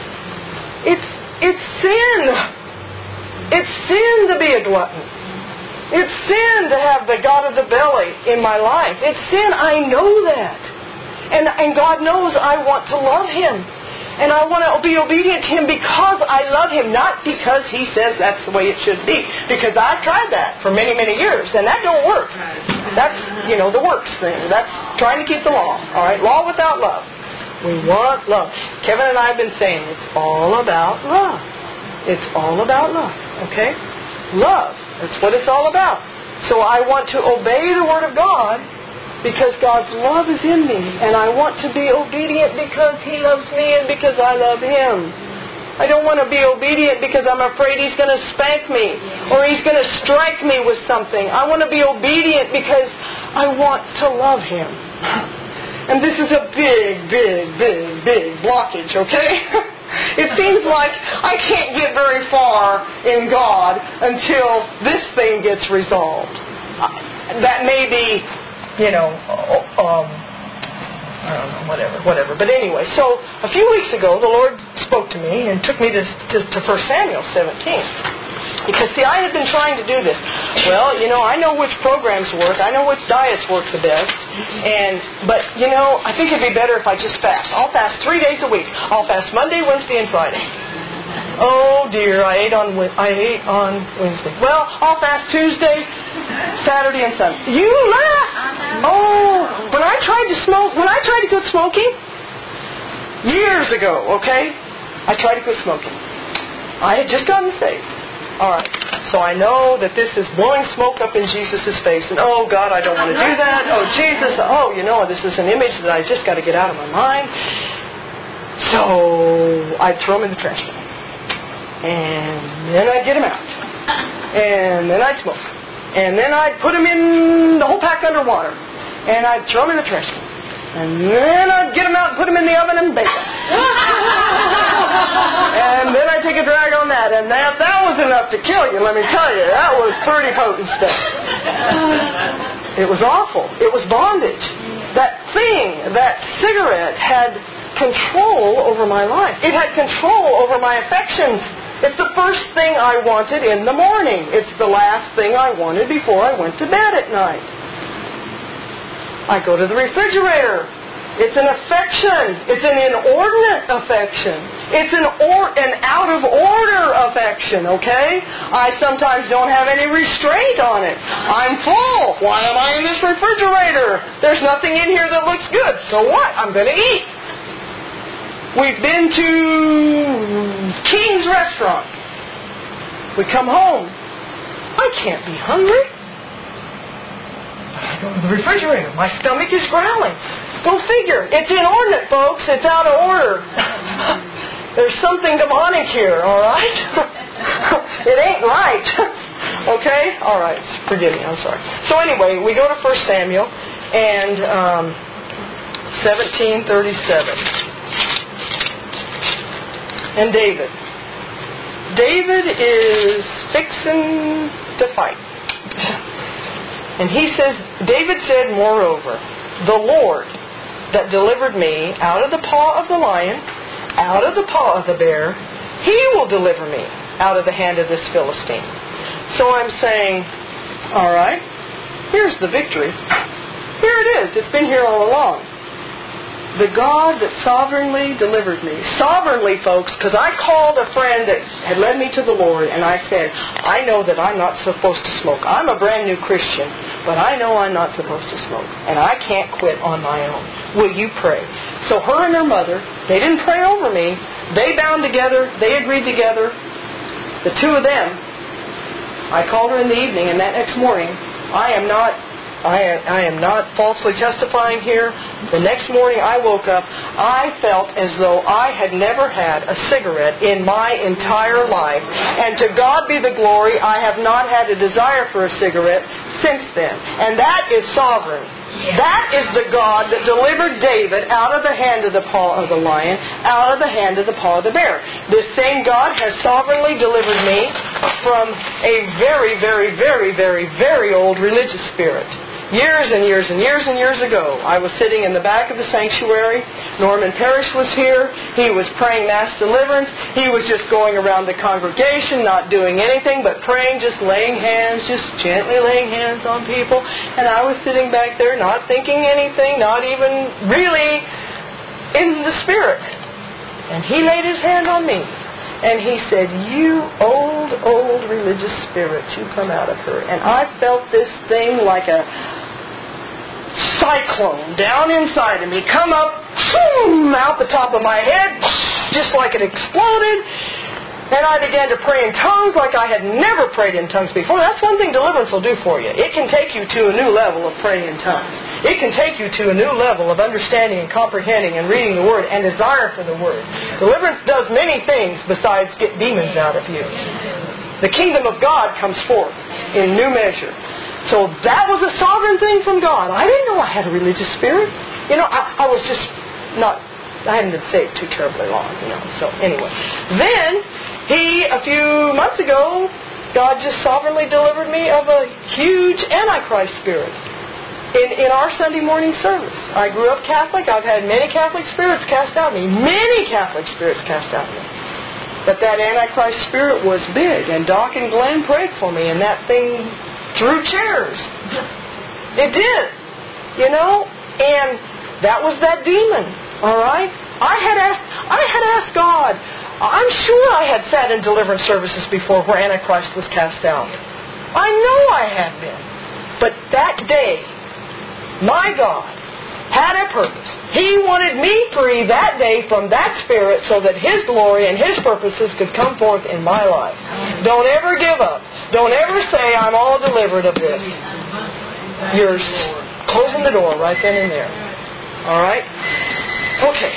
C: It's sin. It's sin to be a glutton. It's sin to have the god of the belly in my life. It's sin. I know that. And God knows I want to love Him. And I want to be obedient to Him because I love Him, not because He says that's the way it should be. Because I've tried that for many, many years, and that don't work. That's, you know, the works thing. That's trying to keep the law. All right, law without love. We want love. Kevin and I have been saying it's all about love. It's all about love. Okay, love. That's what it's all about. So I want to obey the Word of God, because God's love is in me, and I want to be obedient because He loves me and because I love Him. I don't want to be obedient because I'm afraid He's going to spank me or He's going to strike me with something. I want to be obedient because I want to love Him. And this is a big blockage, okay? It seems like I can't get very far in God until this thing gets resolved. That may be, you know, I don't know, whatever. But anyway, so a few weeks ago, the Lord spoke to me and took me to 1 Samuel 17. Because, see, I had been trying to do this. Well, you know, I know which programs work. I know which diets work the best. But, you know, I think it'd be better if I just fast. I'll fast 3 days a week. I'll fast Monday, Wednesday, and Friday. Oh dear, I ate on Wednesday. Well, I'll fast Tuesday, Saturday, and Sunday. You laugh. Oh, when I tried to quit smoking years ago, okay? I tried to quit smoking. I had just gotten saved. All right. So I know that this is blowing smoke up in Jesus' face, and oh God, I don't want to do that. Oh Jesus, oh, you know, this is an image that I just got to get out of my mind. So I'd throw them in the trash can. And then I'd get them out. And then I'd smoke. And then I'd put them in the whole pack under water. And I'd throw them in the trash can. And then I'd get them out and put them in the oven and bake them. And then I'd take a drag on that. And that was enough to kill you, let me tell you. That was pretty potent stuff. It was awful. It was bondage. That thing, that cigarette, had control over my life. It had control over my affections. It's the first thing I wanted in the morning. It's the last thing I wanted before I went to bed at night. I go to the refrigerator. It's an affection. It's an inordinate affection. It's an out of order affection, okay? I sometimes don't have any restraint on it. I'm full. Why am I in this refrigerator? There's nothing in here that looks good. So what? I'm going to eat. We've been to King's Restaurant. We come home. I can't be hungry. I go to the refrigerator. My stomach is growling. Go figure. It's inordinate, folks. It's out of order. There's something demonic here, all right? It ain't right. Okay? All right. Forgive me. I'm sorry. So anyway, we go to 1 Samuel and 17:37. And David. David is fixing to fight. And he says, David said, moreover, the Lord that delivered me out of the paw of the lion, out of the paw of the bear, He will deliver me out of the hand of this Philistine. So I'm saying, all right, here's the victory. Here it is. It's been here all along. The God that sovereignly delivered me. Sovereignly, folks, because I called a friend that had led me to the Lord, and I said, I know that I'm not supposed to smoke. I'm a brand new Christian, but I know I'm not supposed to smoke, and I can't quit on my own. Will you pray? So her and her mother, they didn't pray over me. They bound together. They agreed together. The two of them. I called her in the evening, and that next morning, I am not falsely testifying here. The next morning I woke up, I felt as though I had never had a cigarette in my entire life. And to God be the glory, I have not had a desire for a cigarette since then. And that is sovereign. That is the God that delivered David out of the hand of the paw of the lion, out of the hand of the paw of the bear. This same God has sovereignly delivered me from a very, very, very, very, very old religious spirit. Years and years and years and years ago, I was sitting in the back of the sanctuary. Norman Parrish was here. He was praying mass deliverance. He was just going around the congregation, not doing anything but praying, just laying hands, just gently laying hands on people. And I was sitting back there, not thinking anything, not even really in the spirit. And he laid his hand on me. And he said, you old religious spirit, you come out of her. And I felt this thing like a cyclone down inside of me come up, boom, out the top of my head, just like it exploded. And I began to pray in tongues like I had never prayed in tongues before. That's one thing deliverance will do for you. It can take you to a new level of praying in tongues. It can take you to a new level of understanding and comprehending and reading the Word and desire for the Word. Deliverance does many things besides get demons out of you. The kingdom of God comes forth in new measure. So that was a sovereign thing from God. I didn't know I had a religious spirit. You know, I was just not... I hadn't been saved too terribly long, you know. So anyway. Then, a few months ago, God just sovereignly delivered me of a huge Antichrist spirit in our Sunday morning service. I grew up Catholic. I've had many Catholic spirits cast out of me. Many Catholic spirits cast out of me. But that Antichrist spirit was big, and Doc and Glenn prayed for me, and that thing threw chairs. It did, you know, and that was that demon. All right? I had asked God. I'm sure I had sat in deliverance services before where Antichrist was cast out. I know I had been. But that day, my God had a purpose. He wanted me free that day from that spirit so that His glory and His purposes could come forth in my life. Don't ever give up. Don't ever say, I'm all delivered of this. You're closing the door right then and there. All right? Okay.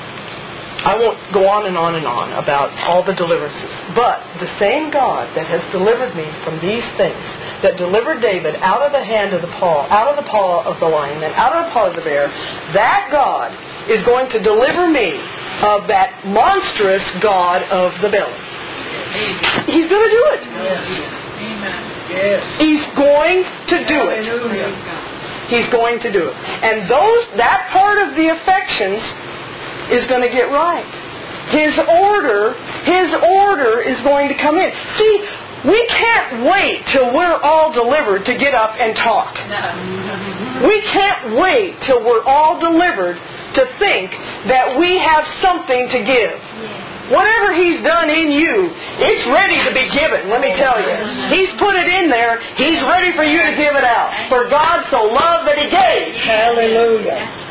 C: I won't go on and on and on about all the deliverances. But the same God that has delivered me from these things, that delivered David out of the hand of the paw of the lion, and out of the paw of the bear, that God is going to deliver me of that monstrous God of the belly. He's going to do it.
D: Yes. Amen.
C: Yes. He's going to do it. He's going to do it. And that part of the affections is going to get right. His order is going to come in. See, we can't wait till we're all delivered to get up and talk. We can't wait till we're all delivered to think that we have something to give. Whatever He's done in you, it's ready to be given, let me tell you. He's put it in there. He's ready for you to give it out. For God so loved that He gave. Hallelujah.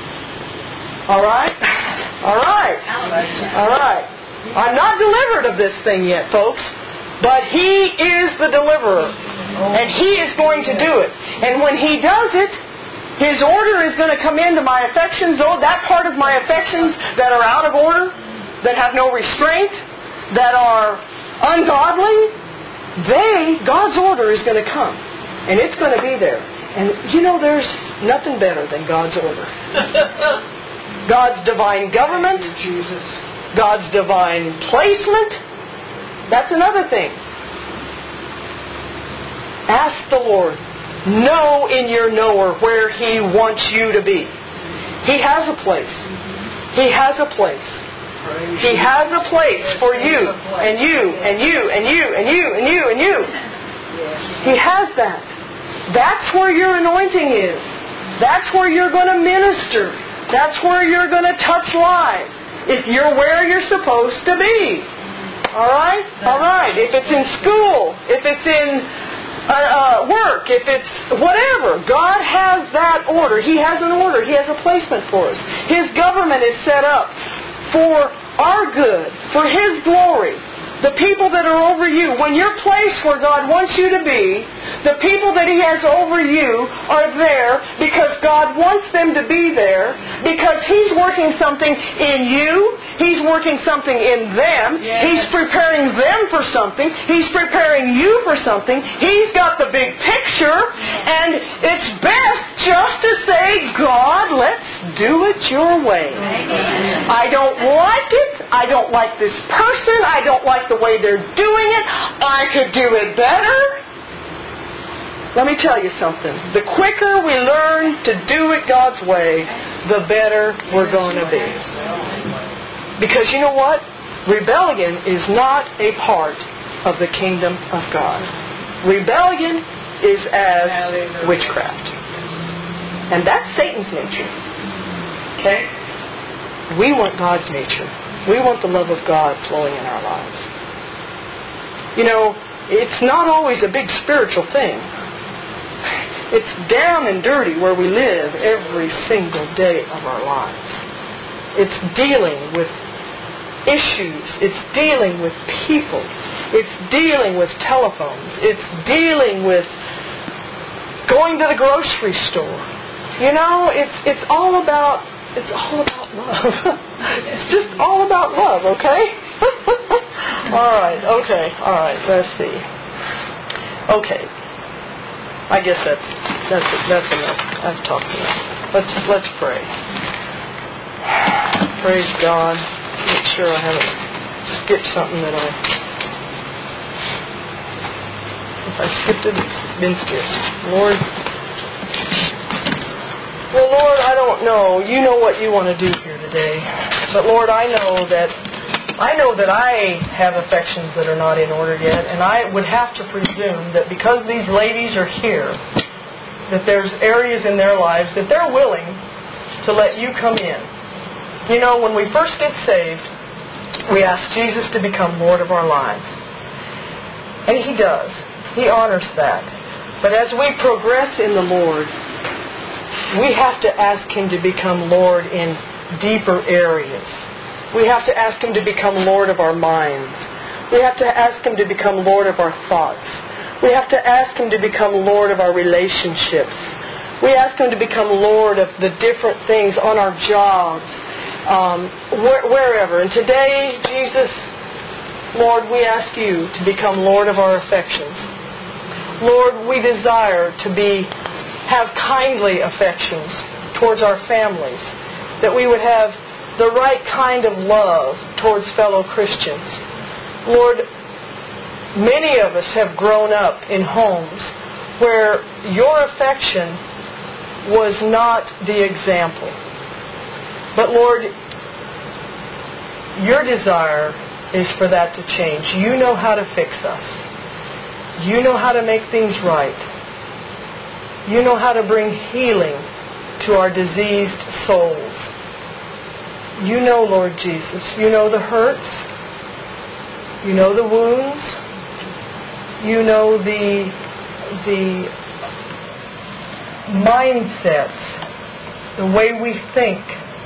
C: All right? All right. All right. I'm not delivered of this thing yet, folks. But He is the deliverer. And He is going to do it. And when He does it, His order is going to come into my affections. Oh, that part of my affections that are out of order, that have no restraint, that are ungodly, God's order is going to come. And it's going to be there. And there's nothing better than God's order. God's divine government.
D: Jesus.
C: God's divine placement. That's another thing. Ask the Lord. Know in your knower where He wants you to be. He has a place. He has a place. He has a place for you and you and you and you and you and you and you. He has that. That's where your anointing is. That's where you're going to minister. That's where you're going to touch lives. If you're where you're supposed to be. All right? All right. If it's in school, if it's in work, if it's whatever, God has that order. He has an order. He has a placement for us. His government is set up for our good, for His glory. The people that are over you, when you're placed where God wants you to be, the people that He has over you are there because God wants them to be there, because He's working something in you, He's working something in them, He's preparing them for something, He's preparing you for something, He's got the big picture, and it's best just to say, God, let's do it your way. I don't like it, I don't like this person, I don't like the way they're doing it, I could do it better. Let me tell you something. The quicker we learn to do it God's way, the better we're going to be. Because you know what? Rebellion is not a part of the kingdom of God. Rebellion is as witchcraft. And that's Satan's nature. Okay? We want God's nature. We want the love of God flowing in our lives. It's not always a big spiritual thing. It's down and dirty where we live every single day of our lives. It's dealing with issues. It's dealing with people. It's dealing with telephones. It's dealing with going to the grocery store. It's all about love. It's just all about love, okay? All right, let's see. Okay. I guess that's enough. I've talked enough. Let's pray. Praise God. Make sure I haven't skipped something that if I skipped it, it's been skipped. Lord, I don't know. You know what you want to do here today. But Lord, I know that I have affections that are not in order yet, and I would have to presume that because these ladies are here, that there's areas in their lives that they're willing to let you come in. When we first get saved, we ask Jesus to become Lord of our lives. And He does. He honors that. But as we progress in the Lord, we have to ask Him to become Lord in deeper areas. We have to ask Him to become Lord of our minds. We have to ask Him to become Lord of our thoughts. We have to ask Him to become Lord of our relationships. We ask Him to become Lord of the different things on our jobs, wherever. And today, Jesus, Lord, we ask You to become Lord of our affections. Lord, we desire to have kindly affections towards our families, that we would have the right kind of love towards fellow Christians. Lord, many of us have grown up in homes where Your affection was not the example. But Lord, Your desire is for that to change. You know how to fix us. You know how to make things right. You know how to bring healing to our diseased souls. You know, Lord Jesus, You know the hurts. You know the wounds. You know the mindsets, the way we think.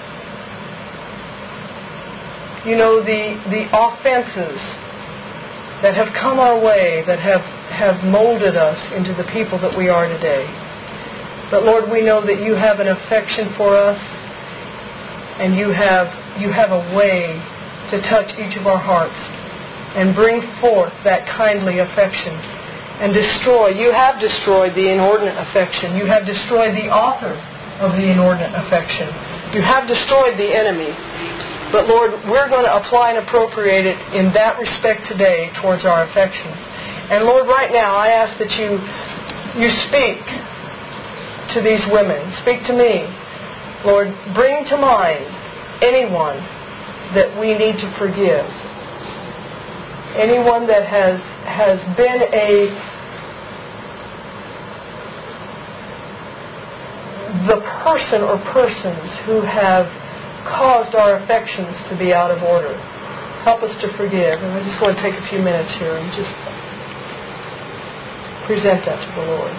C: You know the offenses that have come our way, that have molded us into the people that we are today. But Lord, we know that You have an affection for us, and You have a way to touch each of our hearts and bring forth that kindly affection and destroy. You have destroyed the inordinate affection. You have destroyed the author of the inordinate affection. You have destroyed the enemy. But Lord, we're going to apply and appropriate it in that respect today towards our affections. And Lord, right now I ask that you speak to these women. Speak to me. Lord, bring to mind anyone that we need to forgive. Anyone that has been the person or persons who have caused our affections to be out of order. Help us to forgive. And I just want to take a few minutes here and just present that to the Lord.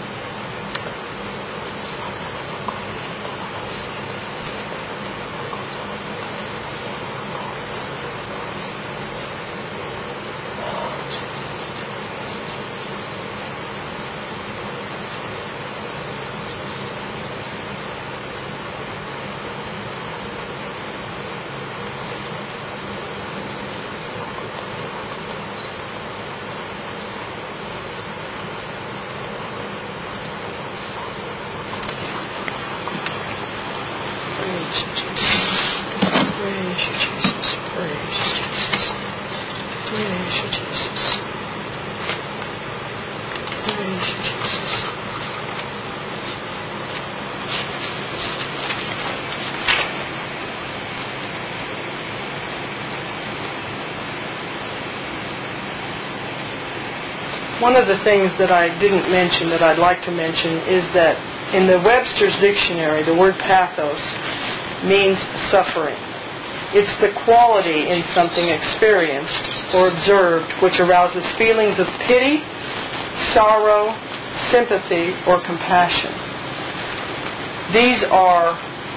C: One of the things that I didn't mention that I'd like to mention is that in the Webster's Dictionary, the word pathos means suffering. It's the quality in something experienced or observed which arouses feelings of pity, sorrow, sympathy, or compassion. These are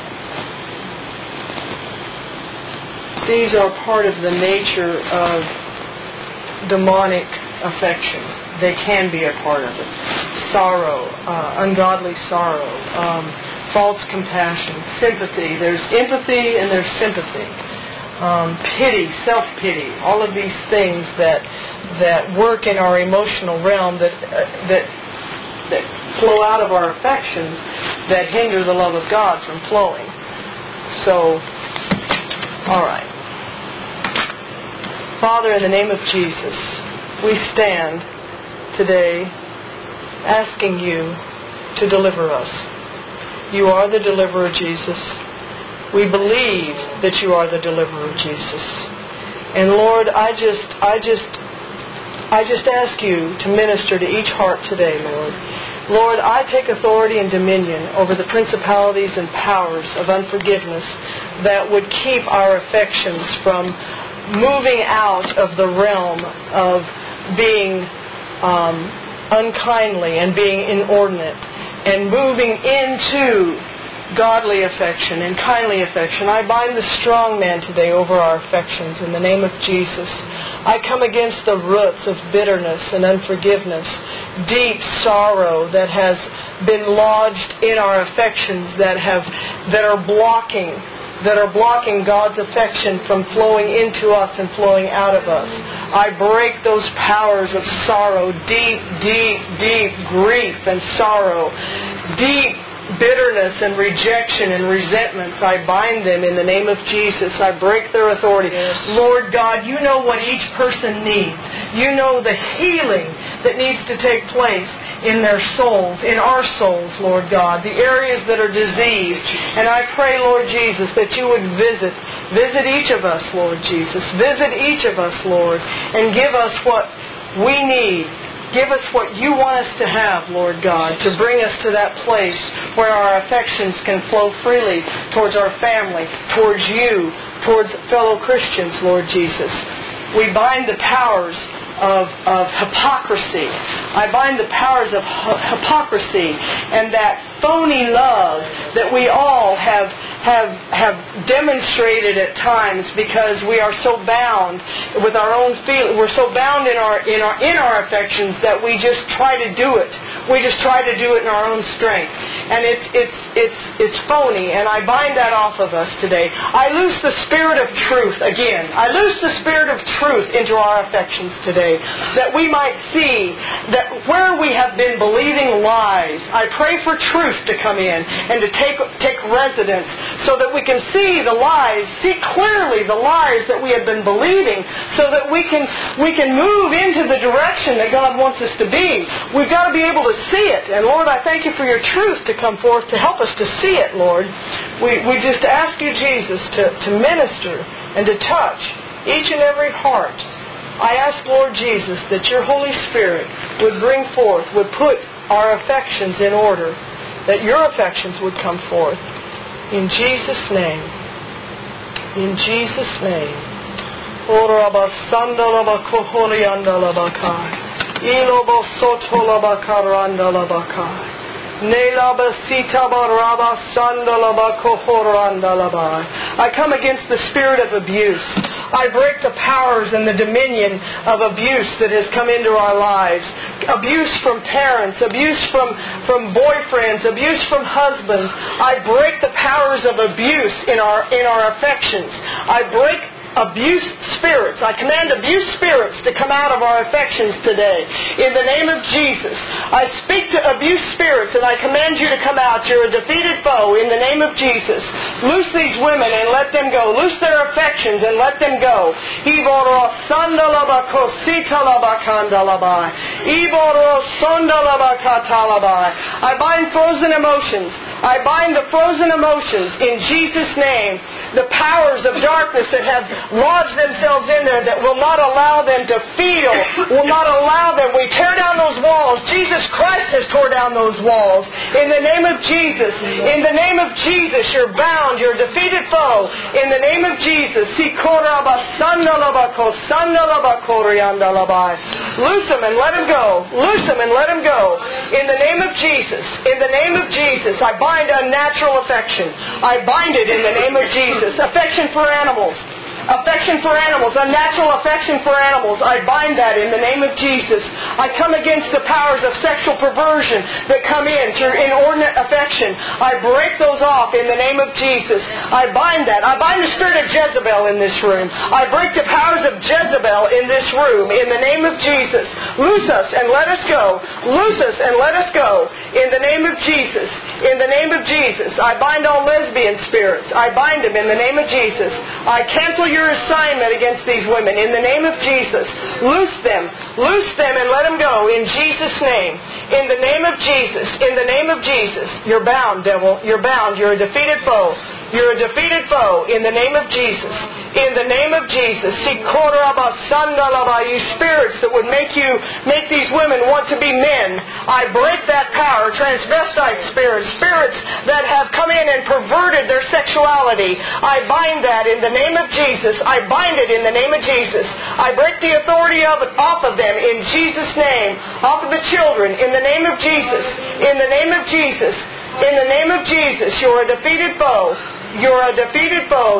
C: part of the nature of demonic affection. They can be a part of it. Sorrow, ungodly sorrow, false compassion, sympathy. There's empathy and there's sympathy. Pity, self-pity, all of these things that work in our emotional realm that flow out of our affections that hinder the love of God from flowing. So, all right. Father, in the name of Jesus, we stand today asking you to deliver us. You are the deliverer, Jesus. We believe that you are the deliverer, Jesus. And Lord, I just ask you to minister to each heart today, Lord. Lord, I take authority and dominion over the principalities and powers of unforgiveness that would keep our affections from moving out of the realm of being unkindly and being inordinate and moving into godly affection and kindly affection. I bind the strong man today over our affections in the name of Jesus. I come against the roots of bitterness and unforgiveness, deep sorrow that has been lodged in our affections that are blocking God's affection from flowing into us and flowing out of us. I break those powers of sorrow, deep grief and sorrow, deep bitterness and rejection and resentments. I bind them in the name of Jesus. I break their authority. Yes. Lord God, you know what each person needs. You know the healing that needs to take place in their souls, in our souls, Lord God, the areas that are diseased. And I pray, Lord Jesus, that you would visit each of us, Lord Jesus. Visit each of us, Lord, and give us what we need. Give us what you want us to have, Lord God, to bring us to that place where our affections can flow freely towards our family, towards you, towards fellow Christians, Lord Jesus. We bind the powers of hypocrisy. I bind the powers of hypocrisy and that phony love that we all have demonstrated at times because we are so bound with our own feelings. We're so bound in our affections that we just try to do it. We just try to do it in our own strength. And it's phony, and I bind that off of us today. I loose the Spirit of truth again. I loose the Spirit of truth into our affections today, that we might see that where we have been believing lies, I pray for truth to come in and to take residence, so that we can see the lies, see clearly the lies that we have been believing, so that we can move into the direction that God wants us to be. We've got to be able to see it. And Lord, I thank you for your truth to come forth to help us to see it, Lord. We just ask you, Jesus, to minister and to touch each and every heart. I ask, Lord Jesus, that your Holy Spirit would bring forth, would put our affections in order, that your affections would come forth. In Jesus' name. In Jesus' name. I come against the spirit of abuse. I break the powers and the dominion of abuse that has come into our lives. Abuse from parents, abuse from boyfriends, abuse from husbands. I break the powers of abuse in our affections. I break abuse spirits. I command abuse spirits to come out of our affections today. In the name of Jesus, I speak to abuse spirits and I command you to come out. You're a defeated foe in the name of Jesus. Loose these women and let them go. Loose their affections and let them go. I bind frozen emotions. I bind the frozen emotions in Jesus' name. The powers of darkness that have lodge themselves in there, that will not allow them to feel, will not allow them. We tear down those walls. Jesus Christ has tore down those walls. In the name of Jesus, in the name of Jesus, you're bound, you're a defeated foe. In the name of Jesus, loose them and let him go. Loose them and let him go. In the name of Jesus, in the name of Jesus, I bind unnatural affection. I bind it in the name of Jesus. Affection for animals. Affection for animals, unnatural affection for animals. I bind that in the name of Jesus. I come against the powers of sexual perversion that come in through inordinate affection. I break those off in the name of Jesus. I bind that. I bind the spirit of Jezebel in this room. I break the powers of Jezebel in this room in the name of Jesus. Loose us and let us go. Loose us and let us go in the name of Jesus. In the name of Jesus. I bind all lesbian spirits. I bind them in the name of Jesus. I cancel your assignment against these women in the name of Jesus. Loose them and let them go in Jesus' name. In the name of Jesus. In the name of Jesus. You're bound, devil. You're bound. You're a defeated foe. You're a defeated foe in the name of Jesus. In the name of Jesus. You spirits that would make these women want to be men. I break that power. Transvestite spirits. Spirits that have come in and perverted their sexuality. I bind that in the name of Jesus. I bind it in the name of Jesus. I break the authority of it off of them in Jesus' name. Off of the children in the name of Jesus. In the name of Jesus. In the name of Jesus. You're a defeated foe. You're a defeated foe.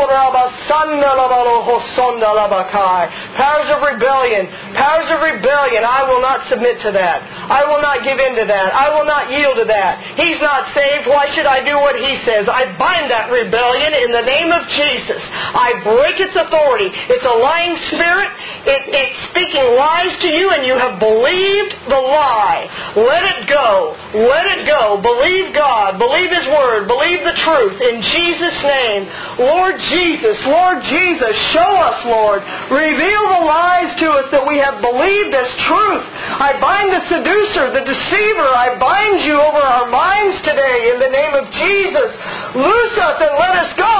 C: Powers of rebellion. Powers of rebellion. I will not submit to that. I will not give in to that. I will not yield to that. He's not saved. Why should I do what he says? I bind that rebellion in the name of Jesus. I break its authority. It's a lying spirit. It's speaking lies to you, and you have believed the lie. Let it go. Let it go. Believe God. Believe His Word. Believe the truth. In Jesus' name. Lord Jesus, show us, Lord. Reveal the lies to us that we have believed as truth. I bind the seducer, the deceiver. I bind you over our minds today in the name of Jesus. Loose us and let us go.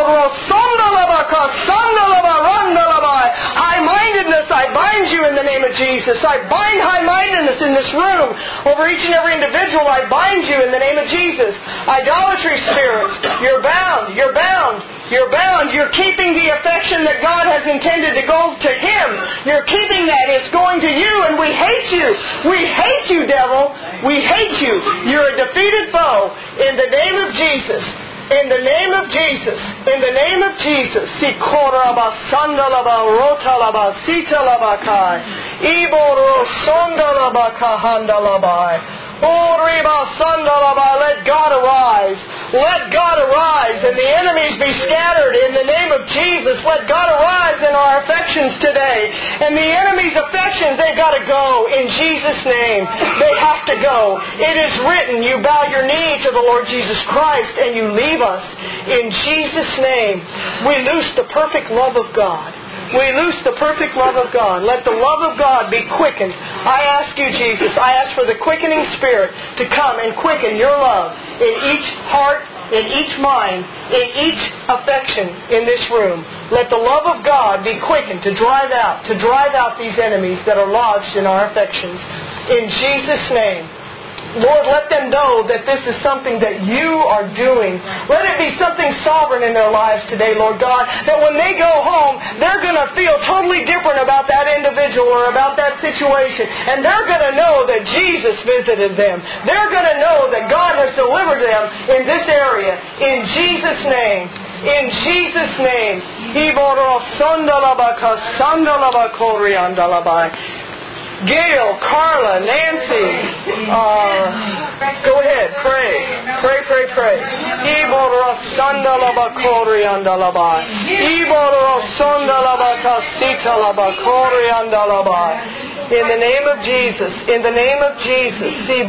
C: High-mindedness, I bind you in the name of Jesus. I bind high-mindedness in this room. Over each and every individual, I bind you in the name of Jesus. Idolatry spirits, you're bound. You're bound. You're bound. You're keeping the affection that God has intended to go to Him. You're keeping that. It's going to you, and we hate you. We hate you, devil. We hate you. You're a defeated foe. In the name of Jesus. In the name of Jesus. In the name of Jesus. Sikoraba sandalaba rotalaba sitalabakai. Iboro sondalaba kahandalabai. Let God arise. Let God arise and the enemies be scattered in the name of Jesus. Let God arise in our affections today. And the enemy's affections, they've got to go in Jesus' name. They have to go. It is written, you bow your knee to the Lord Jesus Christ and you leave us. In Jesus' name, we loose the perfect love of God. We loose the perfect love of God. Let the love of God be quickened. I ask you, Jesus, I ask for the quickening Spirit to come and quicken your love in each heart, in each mind, in each affection in this room. Let the love of God be quickened to drive out these enemies that are lodged in our affections. In Jesus' name. Lord, let them know that this is something that you are doing. Let it be something sovereign in their lives today, Lord God, that when they go home, they're going to feel totally different about that individual or about that situation. And they're going to know that Jesus visited them. They're going to know that God has delivered them in this area. In Jesus' name. In Jesus' name. Gail, Carla, Nancy, go ahead, pray. Pray. In the name of Jesus, in the name of Jesus, in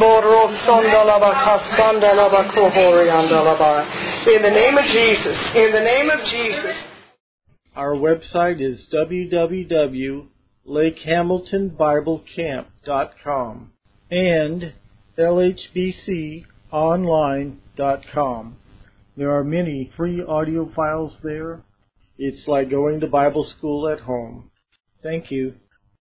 C: the name of Jesus, in the name of Jesus.
B: Our website is www.lakehamiltonbiblecamp.com and lhbconline.com. There are many free audio files there. It's like going to Bible school at home. Thank you.